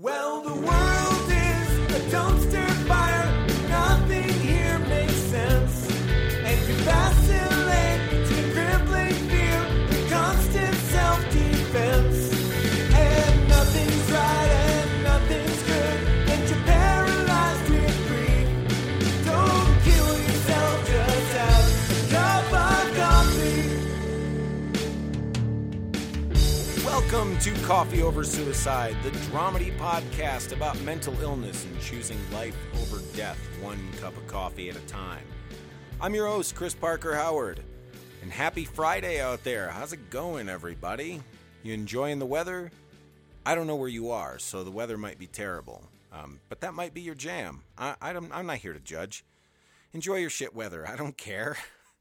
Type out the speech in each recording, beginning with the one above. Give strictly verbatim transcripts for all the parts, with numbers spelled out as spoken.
Well, the world is a dumpster fire. Nothing here makes sense. And you vacillate between crippling fear and constant self-defense. And nothing's right and nothing's good. And you're paralyzed with grief. Don't kill yourself, just have a cup of coffee. Welcome to Coffee Over Suicide, the dramedy podcast about mental illness and choosing life over death, one cup of coffee at a time. I'm your host, Chris Parker Howard, and happy Friday out there. How's it going, everybody? You enjoying the weather? I don't know where you are, so the weather might be terrible, um, but that might be your jam. I, I don't, I'm not here to judge. Enjoy your shit weather. I don't care.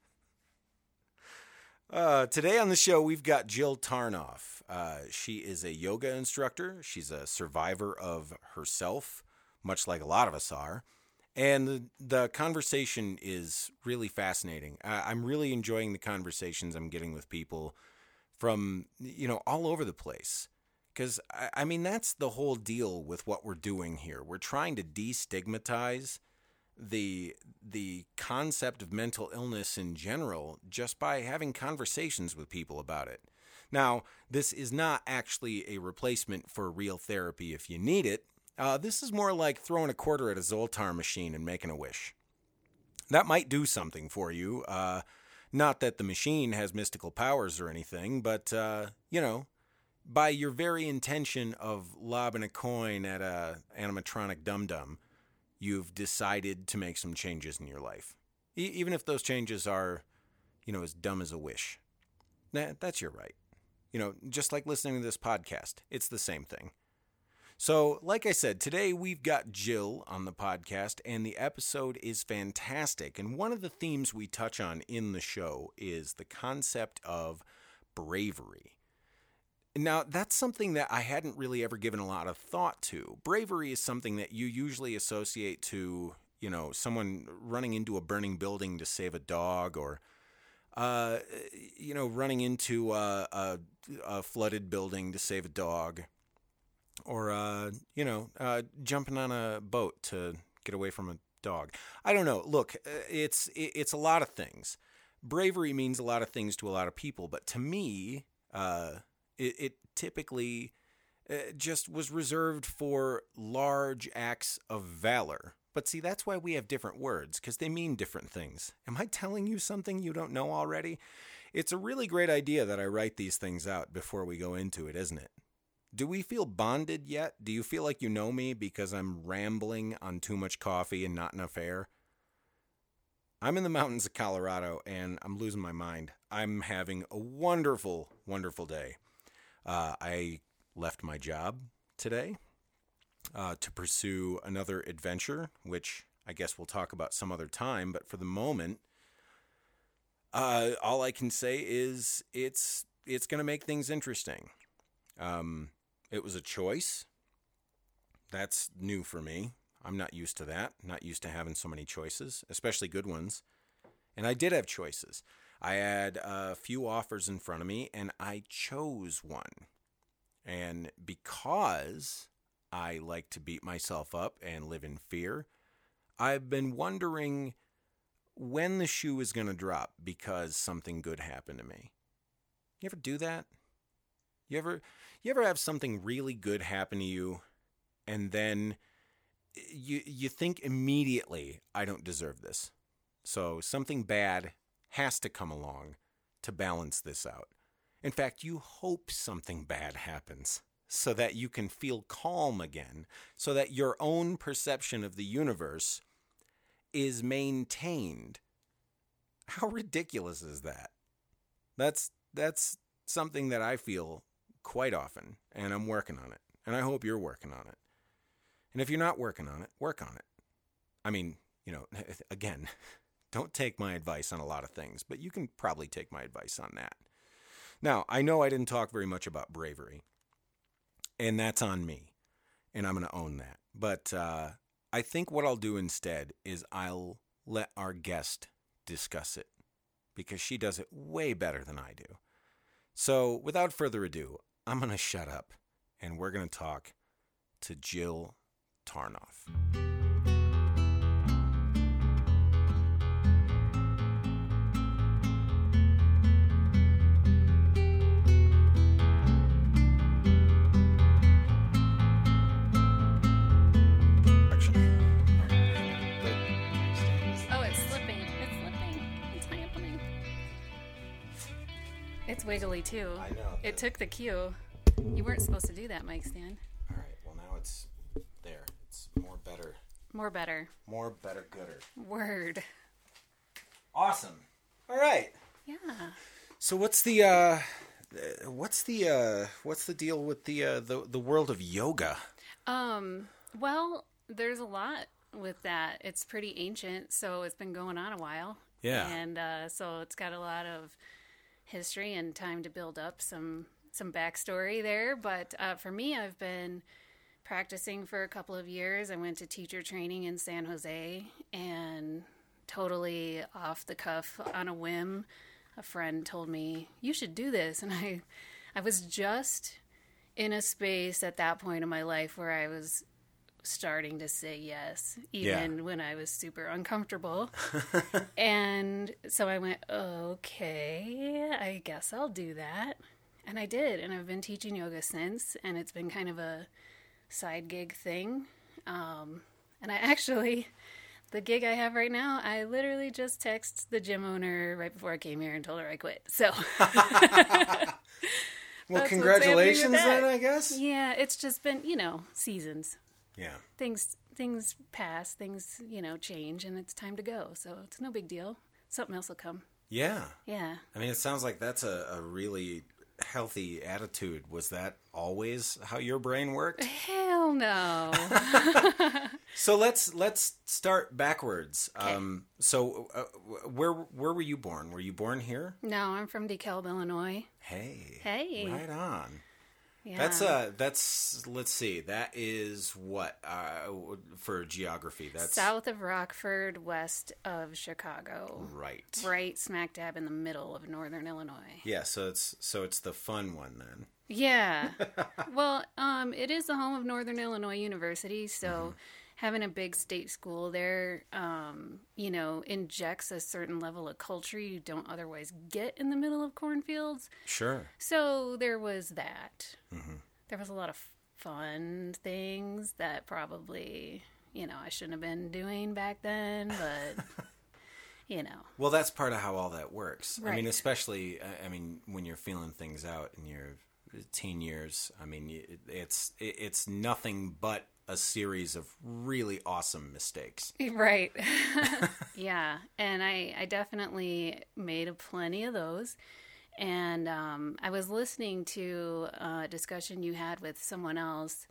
Uh, today on the show, we've got Jill Tarnoff. Uh, she is a yoga instructor. She's a survivor of herself, much like a lot of us are. And the, the conversation is really fascinating. Uh, I'm really enjoying the conversations I'm getting with people from, you know, all over the place. Because, I, I mean, that's the whole deal with what we're doing here. We're trying to destigmatize the the concept of mental illness in general just by having conversations with people about it. Now, this is not actually a replacement for real therapy if you need it. Uh, this is more like throwing a quarter at a Zoltar machine and making a wish. That might do something for you. Uh, not that the machine has mystical powers or anything, but, uh, you know, by your very intention of lobbing a coin at a animatronic dum-dum, you've decided to make some changes in your life. E- even if those changes are, you know, as dumb as a wish. Nah, that's your right. You know, just like listening to this podcast, it's the same thing. So, like I said, today we've got Jill on the podcast, and the episode is fantastic. And one of the themes we touch on in the show is the concept of bravery. Now, that's something that I hadn't really ever given a lot of thought to. Bravery is something that you usually associate to, you know, someone running into a burning building to save a dog, or, uh, you know, running into a, a, a flooded building to save a dog, or, uh, you know, uh, jumping on a boat to get away from a dog. I don't know. Look, it's it's a lot of things. Bravery means a lot of things to a lot of people, but to me, uh, It, it typically uh, just was reserved for large acts of valor. But see, that's why we have different words, because they mean different things. Am I telling you something you don't know already? It's a really great idea that I write these things out before we go into it, isn't it? Do we feel bonded yet? Do you feel like you know me because I'm rambling on too much coffee and not enough air? I'm in the mountains of Colorado, and I'm losing my mind. I'm having a wonderful, wonderful day. Uh, I left my job today uh, to pursue another adventure, which I guess we'll talk about some other time. But for the moment, uh, all I can say is it's it's going to make things interesting. Um, it was a choice. That's new for me. I'm not used to that. Not used to having so many choices, especially good ones. And I did have choices. I had a few offers in front of me, and I chose one. And because I like to beat myself up and live in fear, I've been wondering when the shoe is going to drop because something good happened to me. You ever do that? You ever, you ever have something really good happen to you, and then you you think immediately, I don't deserve this. So something bad has to come along to balance this out. In fact, you hope something bad happens so that you can feel calm again, so that your own perception of the universe is maintained. How ridiculous is that? That's that's something that I feel quite often, and I'm working on it. And I hope you're working on it. And if you're not working on it, work on it. I mean, you know, again, don't take my advice on a lot of things, but you can probably take my advice on that. Now, I know I didn't talk very much about bravery, and that's on me, and I'm going to own that. But uh, I think what I'll do instead is I'll let our guest discuss it, because she does it way better than I do. So, without further ado, I'm going to shut up, and we're going to talk to Jill Tarnoff. It's wiggly too. I know. It took the cue. You weren't supposed to do that, mic stand. All right. Well, now it's there. It's more better. More better. More better gooder. Word. Awesome. All right. Yeah. So what's the uh, what's the uh, what's the deal with the uh, the the world of yoga? Um. Well, there's a lot with that. It's pretty ancient, so it's been going on a while. Yeah. And uh, so it's got a lot of history and time to build up some some backstory there. But uh, for me, I've been practicing for a couple of years. I went to teacher training in San Jose, and totally off the cuff, on a whim, a friend told me, you should do this. And I, I was just in a space at that point in my life where I was starting to say yes, even yeah. when I was super uncomfortable. And so I went, okay, I guess I'll do that. And I did. And I've been teaching yoga since, and it's been kind of a side gig thing. Um, and I actually, the gig I have right now, I literally just texted the gym owner right before I came here and told her I quit. So well, congratulations then, I guess. Yeah, it's just been, you know, seasons. Yeah. Things things pass, things, you know, change, and it's time to go. So it's no big deal. Something else will come. Yeah. Yeah. I mean, it sounds like that's a, a really healthy attitude. Was that always how your brain worked? Hell no. So let's let's start backwards. Okay. Um, so uh, where where were you born? Were you born here? No, I'm from DeKalb, Illinois. Hey. Hey. Right on. Yeah. That's uh that's let's see, that is what uh for geography, that's south of Rockford, west of Chicago. Right. Right smack dab in the middle of northern Illinois. Yeah, so it's so it's the fun one then. Yeah. Well, um it is the home of Northern Illinois University, so mm-hmm. having a big state school there, um, you know, injects a certain level of culture you don't otherwise get in the middle of cornfields. Sure. So there was that. Mm-hmm. There was a lot of fun things that probably, you know, I shouldn't have been doing back then, but, you know. Well, that's part of how all that works. Right. I mean, especially, I mean, when you're feeling things out in your teen years, I mean, it's it's nothing but a series of really awesome mistakes. Right. Yeah. And I, I definitely made a plenty of those. And um, I was listening to a discussion you had with someone else.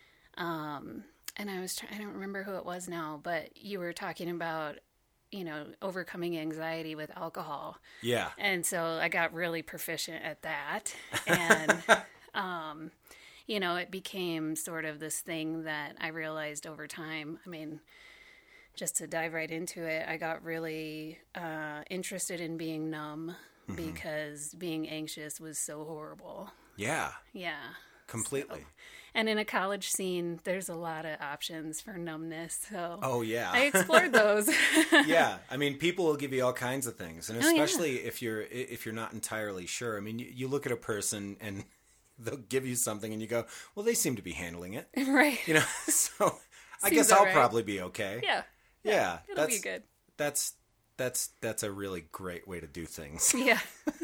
Um, and I was trying, I don't remember who it was now, but you were talking about, you know, overcoming anxiety with alcohol. Yeah. And so I got really proficient at that. And, um, you know, it became sort of this thing that I realized over time. I mean, just to dive right into it, I got really uh, interested in being numb mm-hmm. because being anxious was so horrible. Yeah. Yeah. Completely. So, and in a college scene, there's a lot of options for numbness. So oh, yeah. I explored those. Yeah. I mean, people will give you all kinds of things. And especially oh, yeah. if you're if you're not entirely sure. I mean, you, you look at a person and they'll give you something and you go, well, they seem to be handling it. Right. You know, so I Seems guess I'll right. probably be okay. Yeah. Yeah. yeah it'll that's, be good. That's, that's, that's a really great way to do things. Yeah.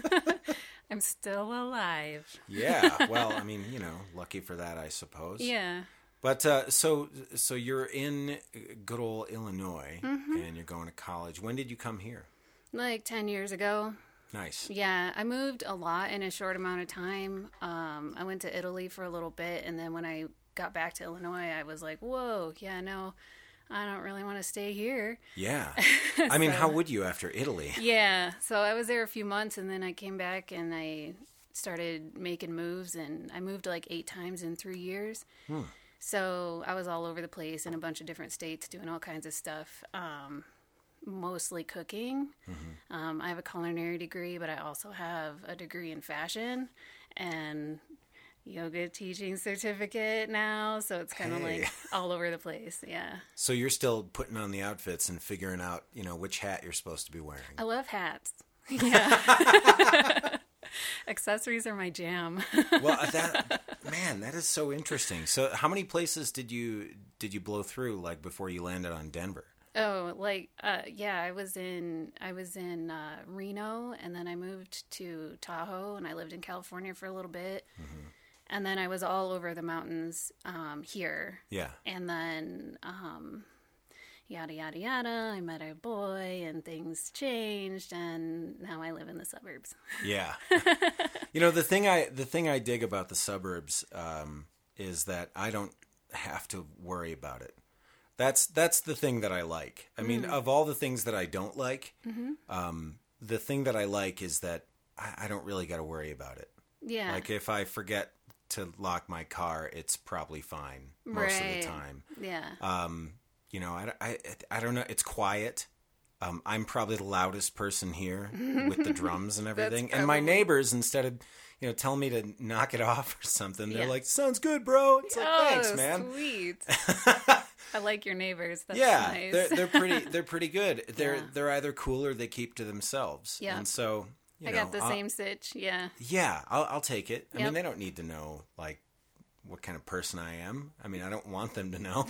I'm still alive. Yeah. Well, I mean, you know, lucky for that, I suppose. Yeah. But uh, so, so you're in good old Illinois mm-hmm. and you're going to college. When did you come here? Like ten years ago. Nice. Yeah, I moved a lot in a short amount of time. Um, I went to Italy for a little bit, and then when I got back to Illinois, I was like, whoa, yeah, no, I don't really want to stay here. Yeah. I so, mean, how would you after Italy? Yeah, so I was there a few months, and then I came back, and I started making moves, and I moved like eight times in three years. Hmm. So I was all over the place in a bunch of different states doing all kinds of stuff. Um mostly cooking. Mm-hmm. Um, I have a culinary degree, but I also have a degree in fashion. And, yoga teaching certificate now, so it's kind of Hey. like all over the place. Yeah. So you're still putting on the outfits and figuring out, you know, which hat you're supposed to be wearing. I love hats. Yeah. Accessories are my jam. Well, that man, that is so interesting. So how many places did you did you blow through like before you landed on Denver? Oh, like uh yeah, I was in I was in uh Reno, and then I moved to Tahoe, and I lived in California for a little bit. Mm-hmm. And then I was all over the mountains um here. Yeah. And then um yada yada yada, I met a boy and things changed, and now I live in the suburbs. Yeah. You know, the thing I the thing I dig about the suburbs um is that I don't have to worry about it. That's that's the thing that I like. I mean, mm. of all the things that I don't like, mm-hmm. um, the thing that I like is that I, I don't really got to worry about it. Yeah. Like if I forget to lock my car, it's probably fine most right. of the time. Yeah. Um, you know, I, I, I don't know. It's quiet. Um, I'm probably the loudest person here with the drums and everything. And my neighbors, instead of, you know, telling me to knock it off or something, they're yeah. like, sounds good, bro. It's like, oh, thanks, man. Sweet. I like your neighbors. That's yeah, nice. they're they're pretty they're pretty good. They're yeah. they're either cool or they keep to themselves. Yeah. And so you I know, got the I'll, same sitch. Yeah. Yeah, I'll I'll take it. I yep. mean, they don't need to know like what kind of person I am. I mean, I don't want them to know.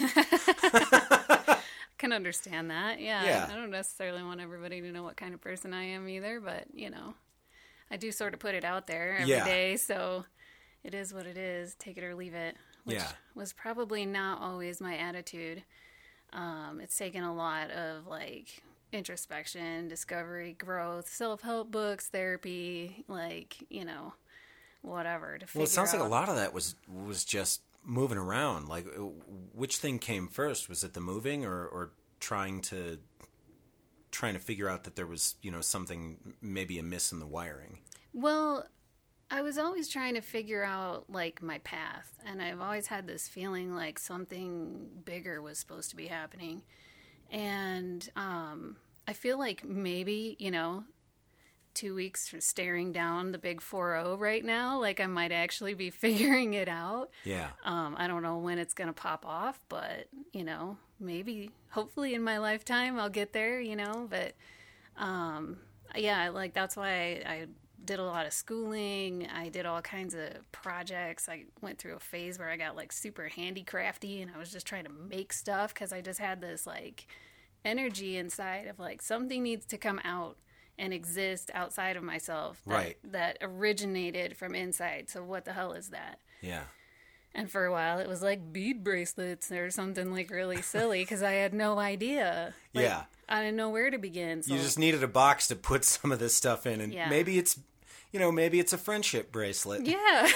I can understand that. Yeah. yeah. I don't necessarily want everybody to know what kind of person I am either, but you know, I do sort of put it out there every yeah. day, so it is what it is. Take it or leave it. Which yeah. was probably not always my attitude. Um, it's taken a lot of like introspection, discovery, growth, self-help books, therapy, like, you know, whatever to figure out. Well, it sounds out. like a lot of that was was just moving around. Like, which thing came first? Was it the moving or, or trying to trying to figure out that there was, you know, something, maybe a miss in the wiring? Well, I was always trying to figure out, like, my path, and I've always had this feeling like something bigger was supposed to be happening, and um, I feel like maybe, you know, two weeks for staring down the big four oh right now, like, I might actually be figuring it out. Yeah. Um, I don't know when it's going to pop off, but, you know, maybe, hopefully in my lifetime I'll get there, you know, but, um, yeah, like, that's why I... I did a lot of schooling. I did all kinds of projects. I went through a phase where I got like super handicrafty and I was just trying to make stuff because I just had this like energy inside of like something needs to come out and exist outside of myself that, right. that originated from inside. So what the hell is that? Yeah. And for a while it was like bead bracelets or something like really silly because I had no idea. Like, yeah. I didn't know where to begin. So. You just needed a box to put some of this stuff in, and yeah. maybe it's, you know, maybe it's a friendship bracelet. Yeah.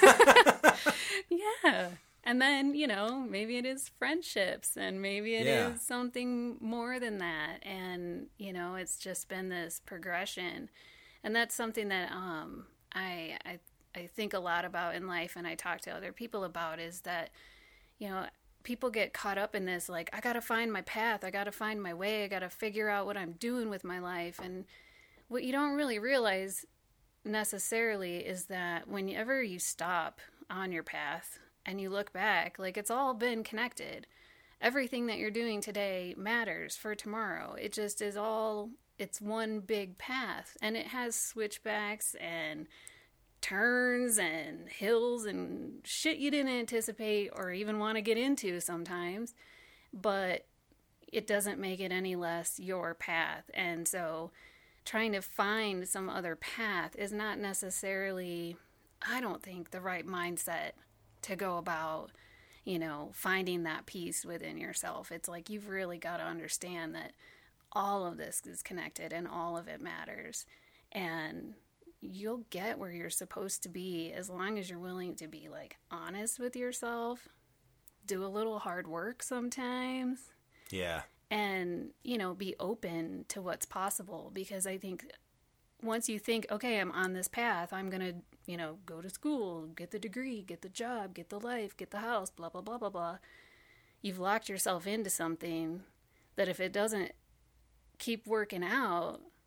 yeah. And then, you know, maybe it is friendships, and maybe it yeah. is something more than that. And, you know, it's just been this progression. And that's something that um, I, I I think a lot about in life, and I talk to other people about, is that, you know, people get caught up in this, like, I got to find my path. I got to find my way. I got to figure out what I'm doing with my life. And what you don't really realize necessarily is that whenever you stop on your path and you look back, like, it's all been connected. Everything that you're doing today matters for tomorrow. It just is all, it's one big path, and it has switchbacks and turns and hills and shit you didn't anticipate or even want to get into sometimes, but it doesn't make it any less your path. And so trying to find some other path is not necessarily, I don't think, the right mindset to go about, you know, finding that peace within yourself. It's like you've really got to understand that all of this is connected and all of it matters. And you'll get where you're supposed to be as long as you're willing to be, like, honest with yourself, do a little hard work sometimes. Yeah. And, you know, be open to what's possible, because I think once you think, okay, I'm on this path, I'm going to, you know, go to school, get the degree, get the job, get the life, get the house, blah, blah, blah, blah, blah. You've locked yourself into something that if it doesn't keep working out,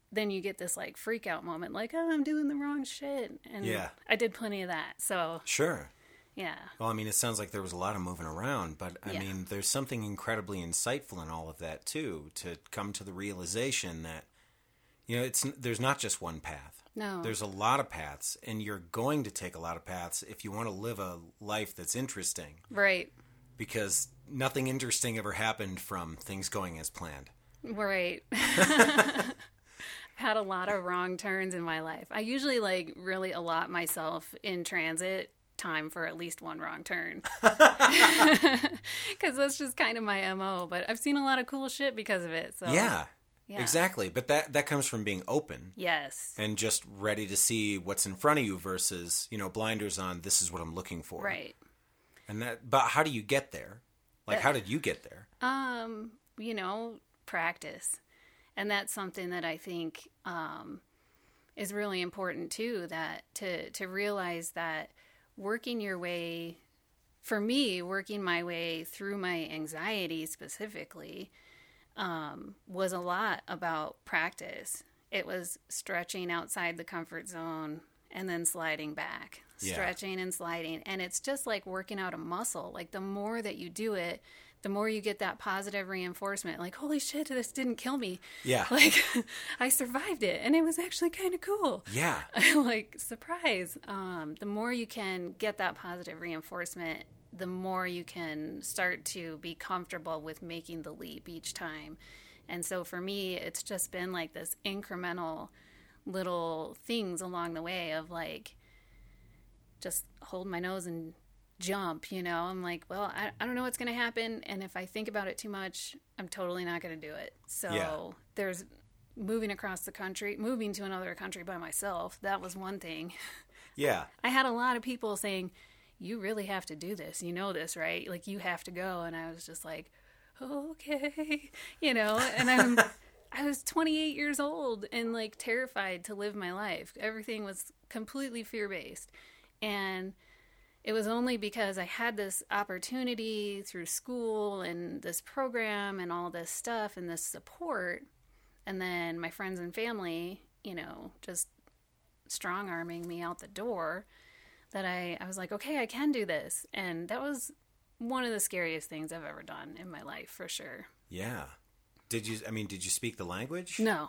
then you get this like freak out moment, like, oh, I'm doing the wrong shit. And Yeah. I did plenty of that. So, Sure. yeah. Well, I mean, it sounds like there was a lot of moving around, but I Yeah. mean, there's something incredibly insightful in all of that too, to come to the realization that, you know, it's there's not just one path. No. There's a lot of paths, and you're going to take a lot of paths if you want to live a life that's interesting, Right. because nothing interesting ever happened from things going as planned. Right. Had a lot of wrong turns in my life. I usually like really allot myself in transit time for at least one wrong turn. Because that's just kind of my M O. But I've seen a lot of cool shit because of it. So Yeah, yeah. exactly. But that, that comes from being open Yes. and just ready to see what's in front of you versus, you know, blinders on, this is what I'm looking for. Right. And that, but how do you get there? Like, Uh, how did you get there? Um, you know, practice. And that's something that I think um, is really important too, that to to realize that working your way, for me, working my way through my anxiety specifically, um, was a lot about practice. It was stretching outside the comfort zone and then sliding back, Yeah. stretching and sliding. And it's just like working out a muscle. Like the more that you do it, the more you get that positive reinforcement. Like, holy shit, this didn't kill me. Yeah. Like, I survived it. And it was actually kind of cool. Yeah. Like, surprise. Um, the more you can get that positive reinforcement, the more you can start to be comfortable with making the leap each time. And so for me, it's just been like this incremental little things along the way of like, just hold my nose and jump, you know? I'm like, well, I, I don't know what's going to happen. And if I think about it too much, I'm totally not going to do it. So Yeah. there's moving across the country, moving to another country by myself. That was one thing. Yeah. I had a lot of people saying, you really have to do this. You know this, right? Like, you have to go. And I was just like, okay, you know, and I'm, I was twenty-eight years old and like terrified to live my life. Everything was completely fear-based. And it was only because I had this opportunity through school and this program and all this stuff and this support, and then my friends and family, you know, just strong-arming me out the door, that I, I was like, okay, I can do this. And that was one of the scariest things I've ever done in my life, for sure. Yeah. Did you, I mean, did you speak the language? No.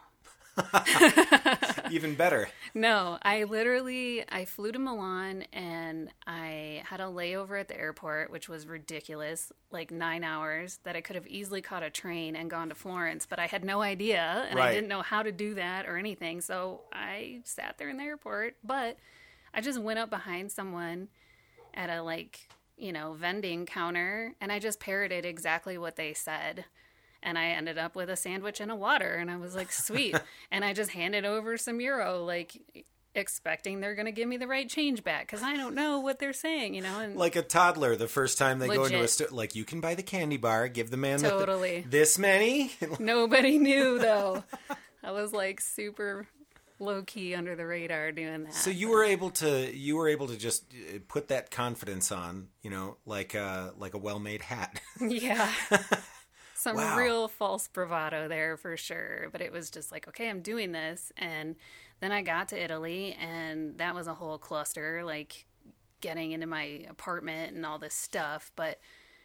Even better. No, I literally, I flew to Milan and I had a layover at the airport, which was ridiculous, like nine hours, that I could have easily caught a train and gone to Florence, but I had no idea and Right. I didn't know how to do that or anything. So I sat there in the airport, but I just went up behind someone at a like, you know, vending counter and I just parroted exactly what they said. And I ended up with a sandwich and a water. And I was like, sweet. And I just handed over some euro, like expecting they're going to give me the right change back. Because I don't know what they're saying, you know. And Like a toddler the first time they go into a Legit. store. Like, you can buy the candy bar, give the man with the- Totally. this many. nobody knew, though. I was like super low key under the radar doing that. So you were able to you were able to just uh, put that confidence on, you know, like a, like a well-made hat. Yeah. Some Wow. real false bravado there for sure. But it was just like, okay, I'm doing this. And then I got to Italy and that was a whole cluster, like getting into my apartment and all this stuff. But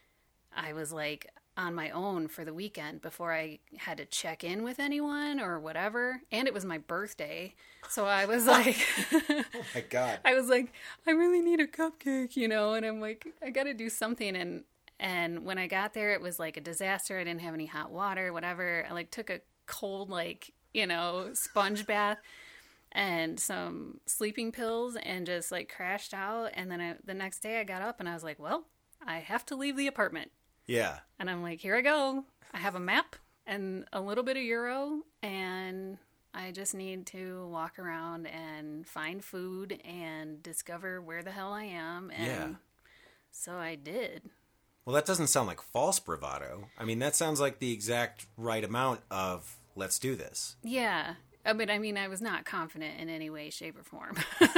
I was like on my own for the weekend before I had to check in with anyone or whatever. And it was my birthday. So I was like, Oh my God. I was like, I really need a cupcake, you know? And I'm like, I got to do something. And And when I got there, it was like a disaster. I didn't have any hot water, whatever. I like took a cold, like, you know, sponge bath and some sleeping pills and just like crashed out. And then I, the next day I got up and I was like, well, I have to leave the apartment. Yeah. And I'm like, here I go. I have a map and a little bit of euro and I just need to walk around and find food and discover where the hell I am. And Yeah. so I did. Well, that doesn't sound like false bravado. I mean, that sounds like the exact right amount of let's do this. Yeah. Uh, But I mean, I was not confident in any way, shape, or form.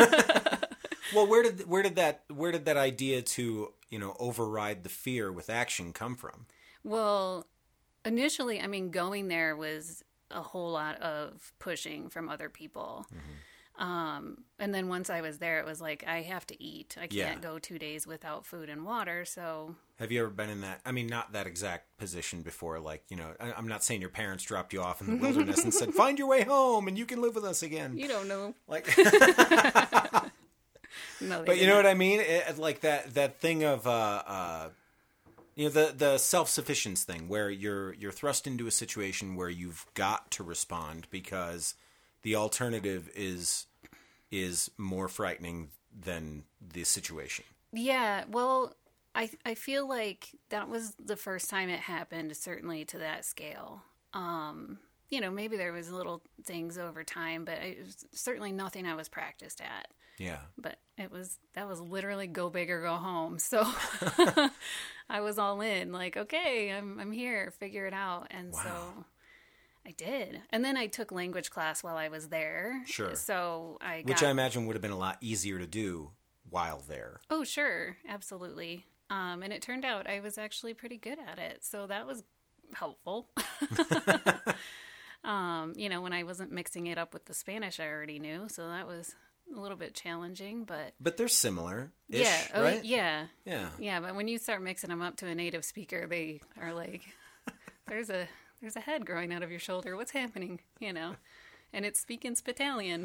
Well, where did where did that where did that idea to, you know, override the fear with action come from? Well, initially, I mean, going there was a whole lot of pushing from other people. Mm-hmm. Um, and then once I was there, it was like, I have to eat. I can't Yeah. go two days without food and water. So Have you ever been in that, I mean, not that exact position before, like, you know, I, I'm not saying your parents dropped you off in the wilderness and said, find your way home and you can live with us again. you don't know. Like, No, but you know what I mean? It, like that, that thing of, uh, uh, you know, the, the self-sufficiency thing where you're, you're thrust into a situation where you've got to respond because the alternative is, is more frightening than the situation. Yeah, well, I I feel like that was the first time it happened, certainly to that scale. Um, you know, maybe there was little things over time, but it was certainly nothing I was practiced at. Yeah. But it was, that was literally go big or go home. So I was all in, like, okay, I'm I'm here, figure it out. And Wow. so I did. And then I took language class while I was there. Sure. So I got... Which I imagine would have been a lot easier to do while there. Oh, sure. Absolutely. Um, and it turned out I was actually pretty good at it. So that was helpful. um, you know, when I wasn't mixing it up with the Spanish I already knew. So that was a little bit challenging, but... But they're similar. Yeah. Oh, right? yeah. Yeah. Yeah, but when you start mixing them up to a native speaker, they are like, there's a there's a head growing out of your shoulder. What's happening? You know? And it's speaking Spitalian.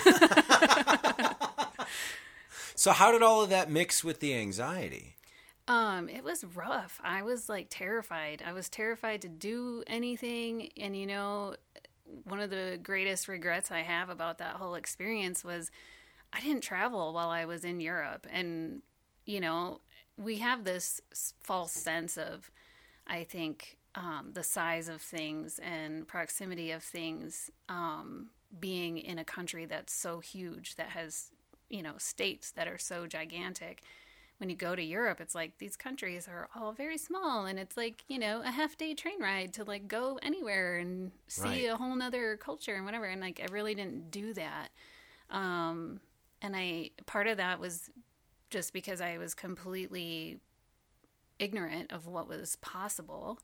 So how did all of that mix with the anxiety? Um, it was rough. I was like terrified. I was terrified to do anything. And you know, one of the greatest regrets I have about that whole experience was I didn't travel while I was in Europe. And, you know, we have this false sense of, I think, um, the size of things and proximity of things, um, being in a country that's so huge, that has, you know, states that are so gigantic. When you go to Europe, it's like these countries are all very small, and it's like, you know, a half day train ride to like go anywhere and see Right. a whole nother culture and whatever. And like, I really didn't do that. Um, and I, part of that was just because I was completely ignorant of what was possible.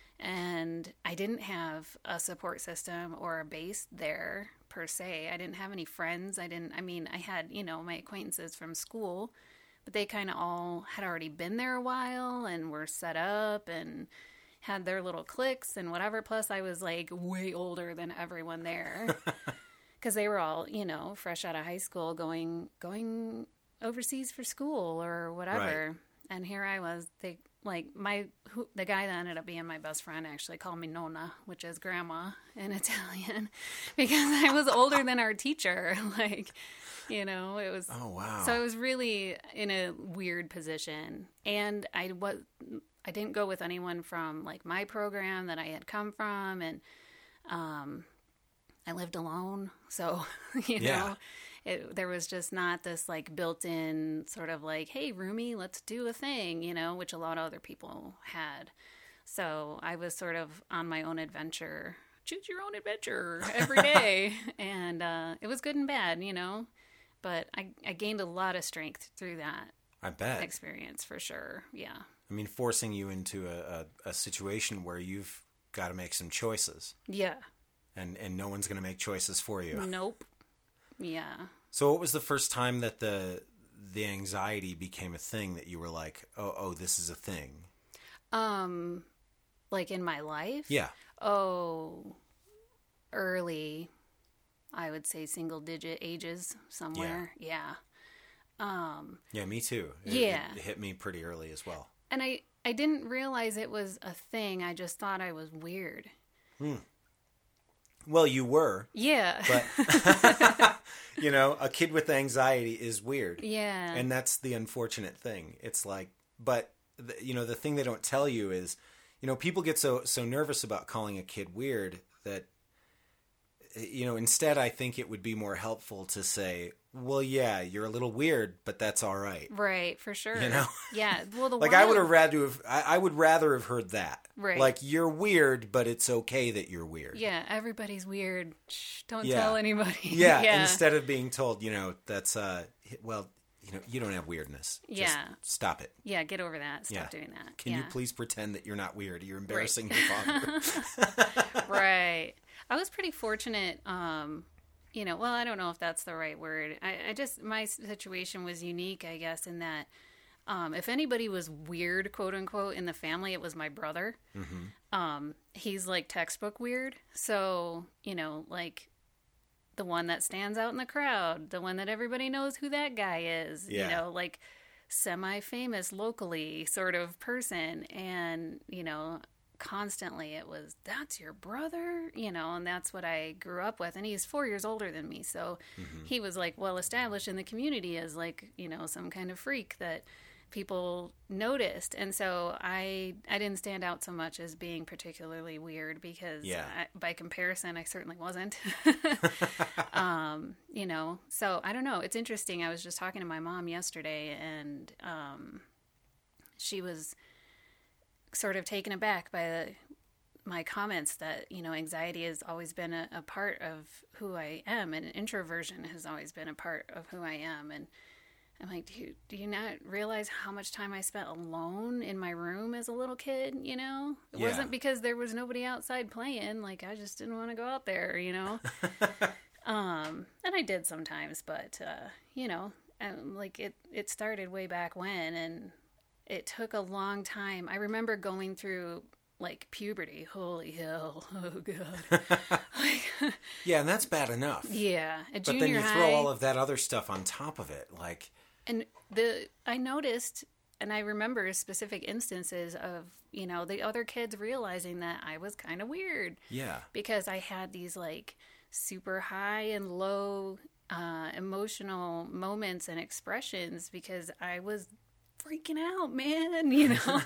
And I didn't have a support system or a base there per se. I didn't have any friends. I didn't, I mean, I had, you know, my acquaintances from school, but they kind of all had already been there a while and were set up and had their little cliques and whatever. Plus, I was like way older than everyone there because they were all, you know, fresh out of high school going going overseas for school or whatever. Right. And here I was. They like my who, the guy that ended up being my best friend actually called me Nonna, which is grandma in Italian, because I was older than our teacher. Like. You know, it was, Oh, wow. So I was really in a weird position. And I was, I didn't go with anyone from like my program that I had come from. And, um, I lived alone. So, you Yeah. know, it, there was just not this like built in sort of like, hey, roomie, let's do a thing, you know, which a lot of other people had. So I was sort of on my own adventure, choose your own adventure every day. And, uh, it was good and bad, you know. But I, I gained a lot of strength through that I bet. experience for sure. Yeah. I mean, forcing you into a, a, a situation where you've got to make some choices. Yeah. And, and no one's going to make choices for you. Nope. Yeah. So what was the first time that the the anxiety became a thing that you were like, oh, oh, this is a thing? Um, like in my life? Yeah. Oh, early, I would say single digit ages somewhere. Yeah. Um, Yeah, me too. It, Yeah. It hit me pretty early as well. and I, I didn't realize it was a thing. I just thought I was weird. Well, you were, Yeah. but, you know, a kid with anxiety is weird. yeah. And that's the unfortunate thing. It's like, but, the, you know, the thing they don't tell you is, you know, people get so, so nervous about calling a kid weird that, you know, instead I think it would be more helpful to say, well, yeah, you're a little weird, but that's all right. Right, for sure. You know? Yeah. Well, the Like I wild- would have rather have, I, I would rather have heard that. Right. Like you're weird, but it's okay that you're weird. Yeah, everybody's weird. Shh, don't Yeah. tell anybody. Yeah, yeah. instead of being told, you know, that's, uh, well, you know, you don't have weirdness. Just Yeah. stop it. Yeah, get over that. Stop Yeah. doing that. Can yeah. you please pretend that you're not weird? You're embarrassing your father. Right. I was pretty fortunate, um, you know, well, I don't know if that's the right word. I, I just, my situation was unique, I guess, in that um, if anybody was weird, quote unquote, in the family, it was my brother. Mm-hmm. Um, he's like textbook weird. So, you know, like the one that stands out in the crowd, the one that everybody knows who that guy is, Yeah. you know, like semi-famous locally sort of person. And, you know, constantly it was, that's your brother, you know, and that's what I grew up with. And he's four years older than me. So mm-hmm. he was like well established in the community as like, you know, some kind of freak that people noticed. And so I I didn't stand out so much as being particularly weird because yeah. I, by comparison, I certainly wasn't. um, you know, so I don't know. It's interesting. I was just talking to my mom yesterday and um, she was sort of taken aback by the, my comments that, you know, anxiety has always been a, a part of who I am, and introversion has always been a part of who I am. And I'm like, do you, do you not realize how much time I spent alone in my room as a little kid, you know? It Yeah. wasn't because there was nobody outside playing. Like, I just didn't want to go out there, you know? um, and I did sometimes, but, uh, you know, um, like it, it started way back when, and it took a long time. I remember going through like puberty. Holy hell. Oh God. like, yeah. And that's bad enough. yeah. At But junior then you high, throw all of that other stuff on top of it. Like, and the, I noticed, and I remember specific instances of, you know, the other kids realizing that I was kind of weird. yeah. Because I had these like super high and low uh, emotional moments and expressions because I was freaking out, man, you know,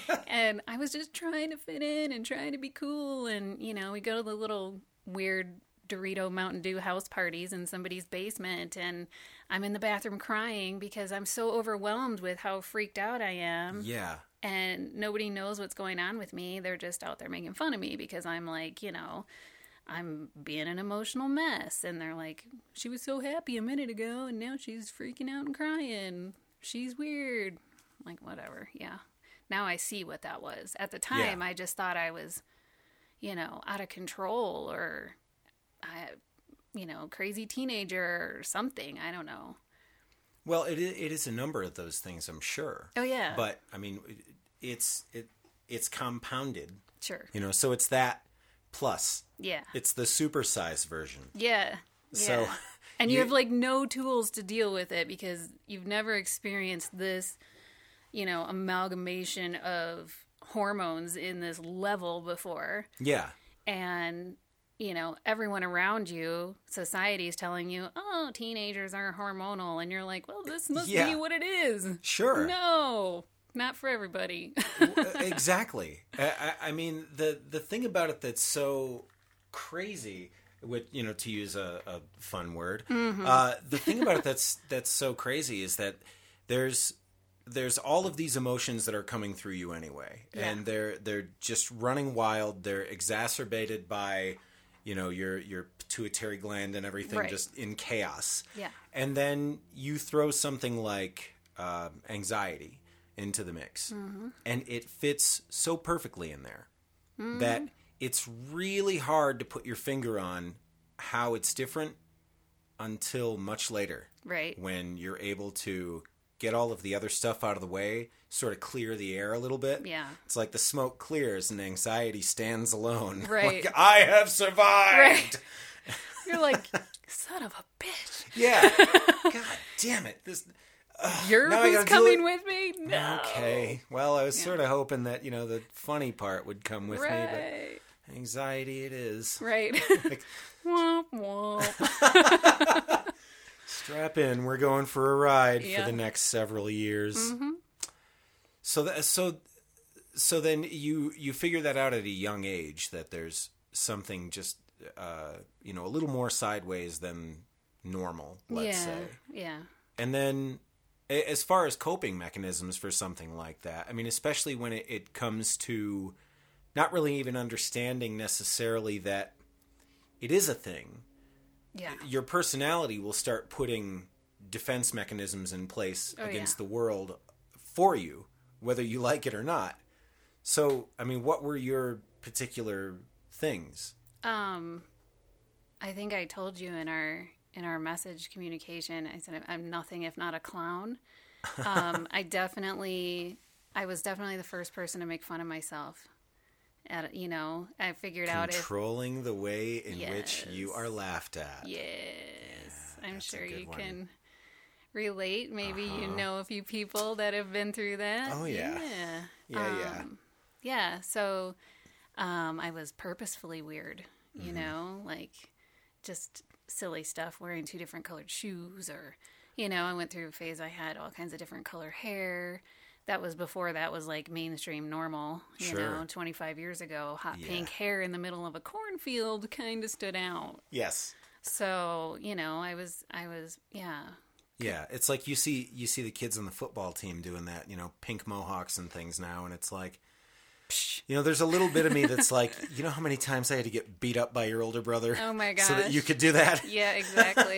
and I was just trying to fit in and trying to be cool. And, you know, we go to the little weird Dorito Mountain Dew house parties in somebody's basement, and I'm in the bathroom crying because I'm so overwhelmed with how freaked out I am. Yeah. And nobody knows what's going on with me. They're just out there making fun of me because I'm like, you know, I'm being an emotional mess. And they're like, she was so happy a minute ago and now she's freaking out and crying. She's weird. Like, whatever. Yeah. Now I see what that was. At the time, Yeah. I just thought I was, you know, out of control or, I, you know, crazy teenager or something. I don't know. Well, it is, it is a number of those things, I'm sure. Oh, yeah. But, I mean, it's it it's compounded. Sure. You know, so it's that plus. Yeah. It's the supersized version. Yeah. So, yeah. And you, you have like no tools to deal with it because you've never experienced this, you know, amalgamation of hormones in this level before. Yeah. And, you know, everyone around you, society is telling you, oh, teenagers are hormonal. And you're like, well, this must Yeah. be what it is. Sure. No, not for everybody. Exactly. I, I mean, the the thing about it that's so crazy, with, you know, to use a, a fun word, mm-hmm. uh, the thing about it that's that's so crazy is that there's there's all of these emotions that are coming through you anyway, Yeah. and they're they're just running wild. They're exacerbated by, you know, your your pituitary gland and everything, Right. just in chaos. Yeah. And then you throw something like uh, anxiety into the mix, mm-hmm. and it fits so perfectly in there mm-hmm. that it's really hard to put your finger on how it's different until much later. Right. When you're able to get all of the other stuff out of the way, sort of clear the air a little bit. Yeah. It's like the smoke clears and anxiety stands alone. Right. Like, I have survived. Right. You're like, son of a bitch. Yeah. God damn it. This... Uh, You're now I who's gotta deal coming with... with me? No. Okay. Well, I was Yeah. sort of hoping that, you know, the funny part would come with Right. me, but anxiety it is. Right. Like, Womp womp. strap in. We're going for a ride Yeah. for the next several years. Mm-hmm. So that so so then you you figure that out at a young age, that there's something just uh, you know, a little more sideways than normal, let's yeah. say. Yeah. And then a- as far as coping mechanisms for something like that, I mean, especially when it, it comes to not really even understanding necessarily that it is a thing. Yeah. Your personality will start putting defense mechanisms in place Oh, against yeah. the world for you, whether you like it or not. So, I mean, what were your particular things? Um, I think I told you in our in our message communication, I said I'm nothing if not a clown. Um, I definitely, I was definitely the first person to make fun of myself. At, you know, I figured out if Controlling the way in which you Yes. are laughed at. yes, I'm that's a sure good you one. can relate. Maybe you know a few people that have been through that. Oh, yeah. yeah, Yeah, yeah. Um, yeah. So, um, I was purposefully weird. You Mm-hmm. know, like just silly stuff, wearing two different colored shoes, or you know, I went through a phase I had all kinds of different color hair. That was before that was like mainstream normal, you Sure. know, twenty-five years ago. Hot Yeah. pink hair in the middle of a cornfield kind of stood out. Yes. So, you know, I was, I was, yeah. Yeah, it's like you see you see the kids on the football team doing that, you know, pink mohawks and things now, and it's like, you know, there's a little bit of me that's like, you know how many times I had to get beat up by your older brother Oh my so that gosh. you could do that? Yeah, exactly.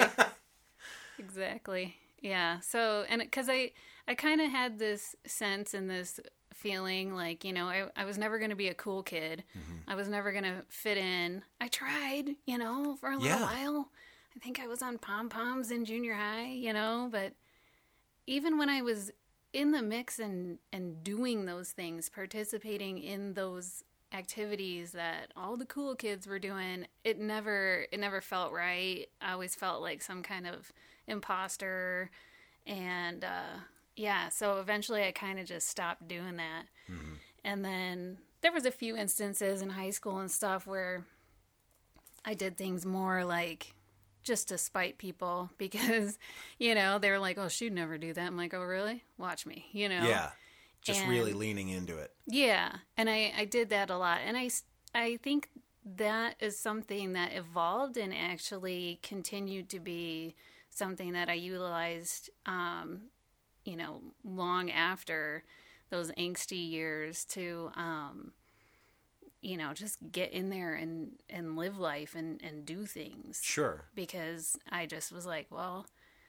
Exactly. Yeah. So, and because I, I kind of had this sense and this feeling like, you know, I, I was never going to be a cool kid. Mm-hmm. I was never going to fit in. I tried, you know, for a little Yeah. while. I think I was on pom poms in junior high, you know, but even when I was in the mix and, and doing those things, participating in those activities that all the cool kids were doing, it never it never felt right. I always felt like some kind of imposter, and uh, yeah, so eventually I kind of just stopped doing that. Mm-hmm. And then there was a few instances in high school and stuff where I did things more like just to spite people because, you know, they were like, oh, she'd never do that. I'm like, oh, really? Watch me, you know? Yeah, just really And- leaning into it. Yeah, and I, I did that a lot. And I, s- I think that is something that evolved and actually continued to be something that I utilized, um, you know, long after those angsty years to, um, you know, just get in there and, and live life and, and do things. Sure. Because I just was like, well,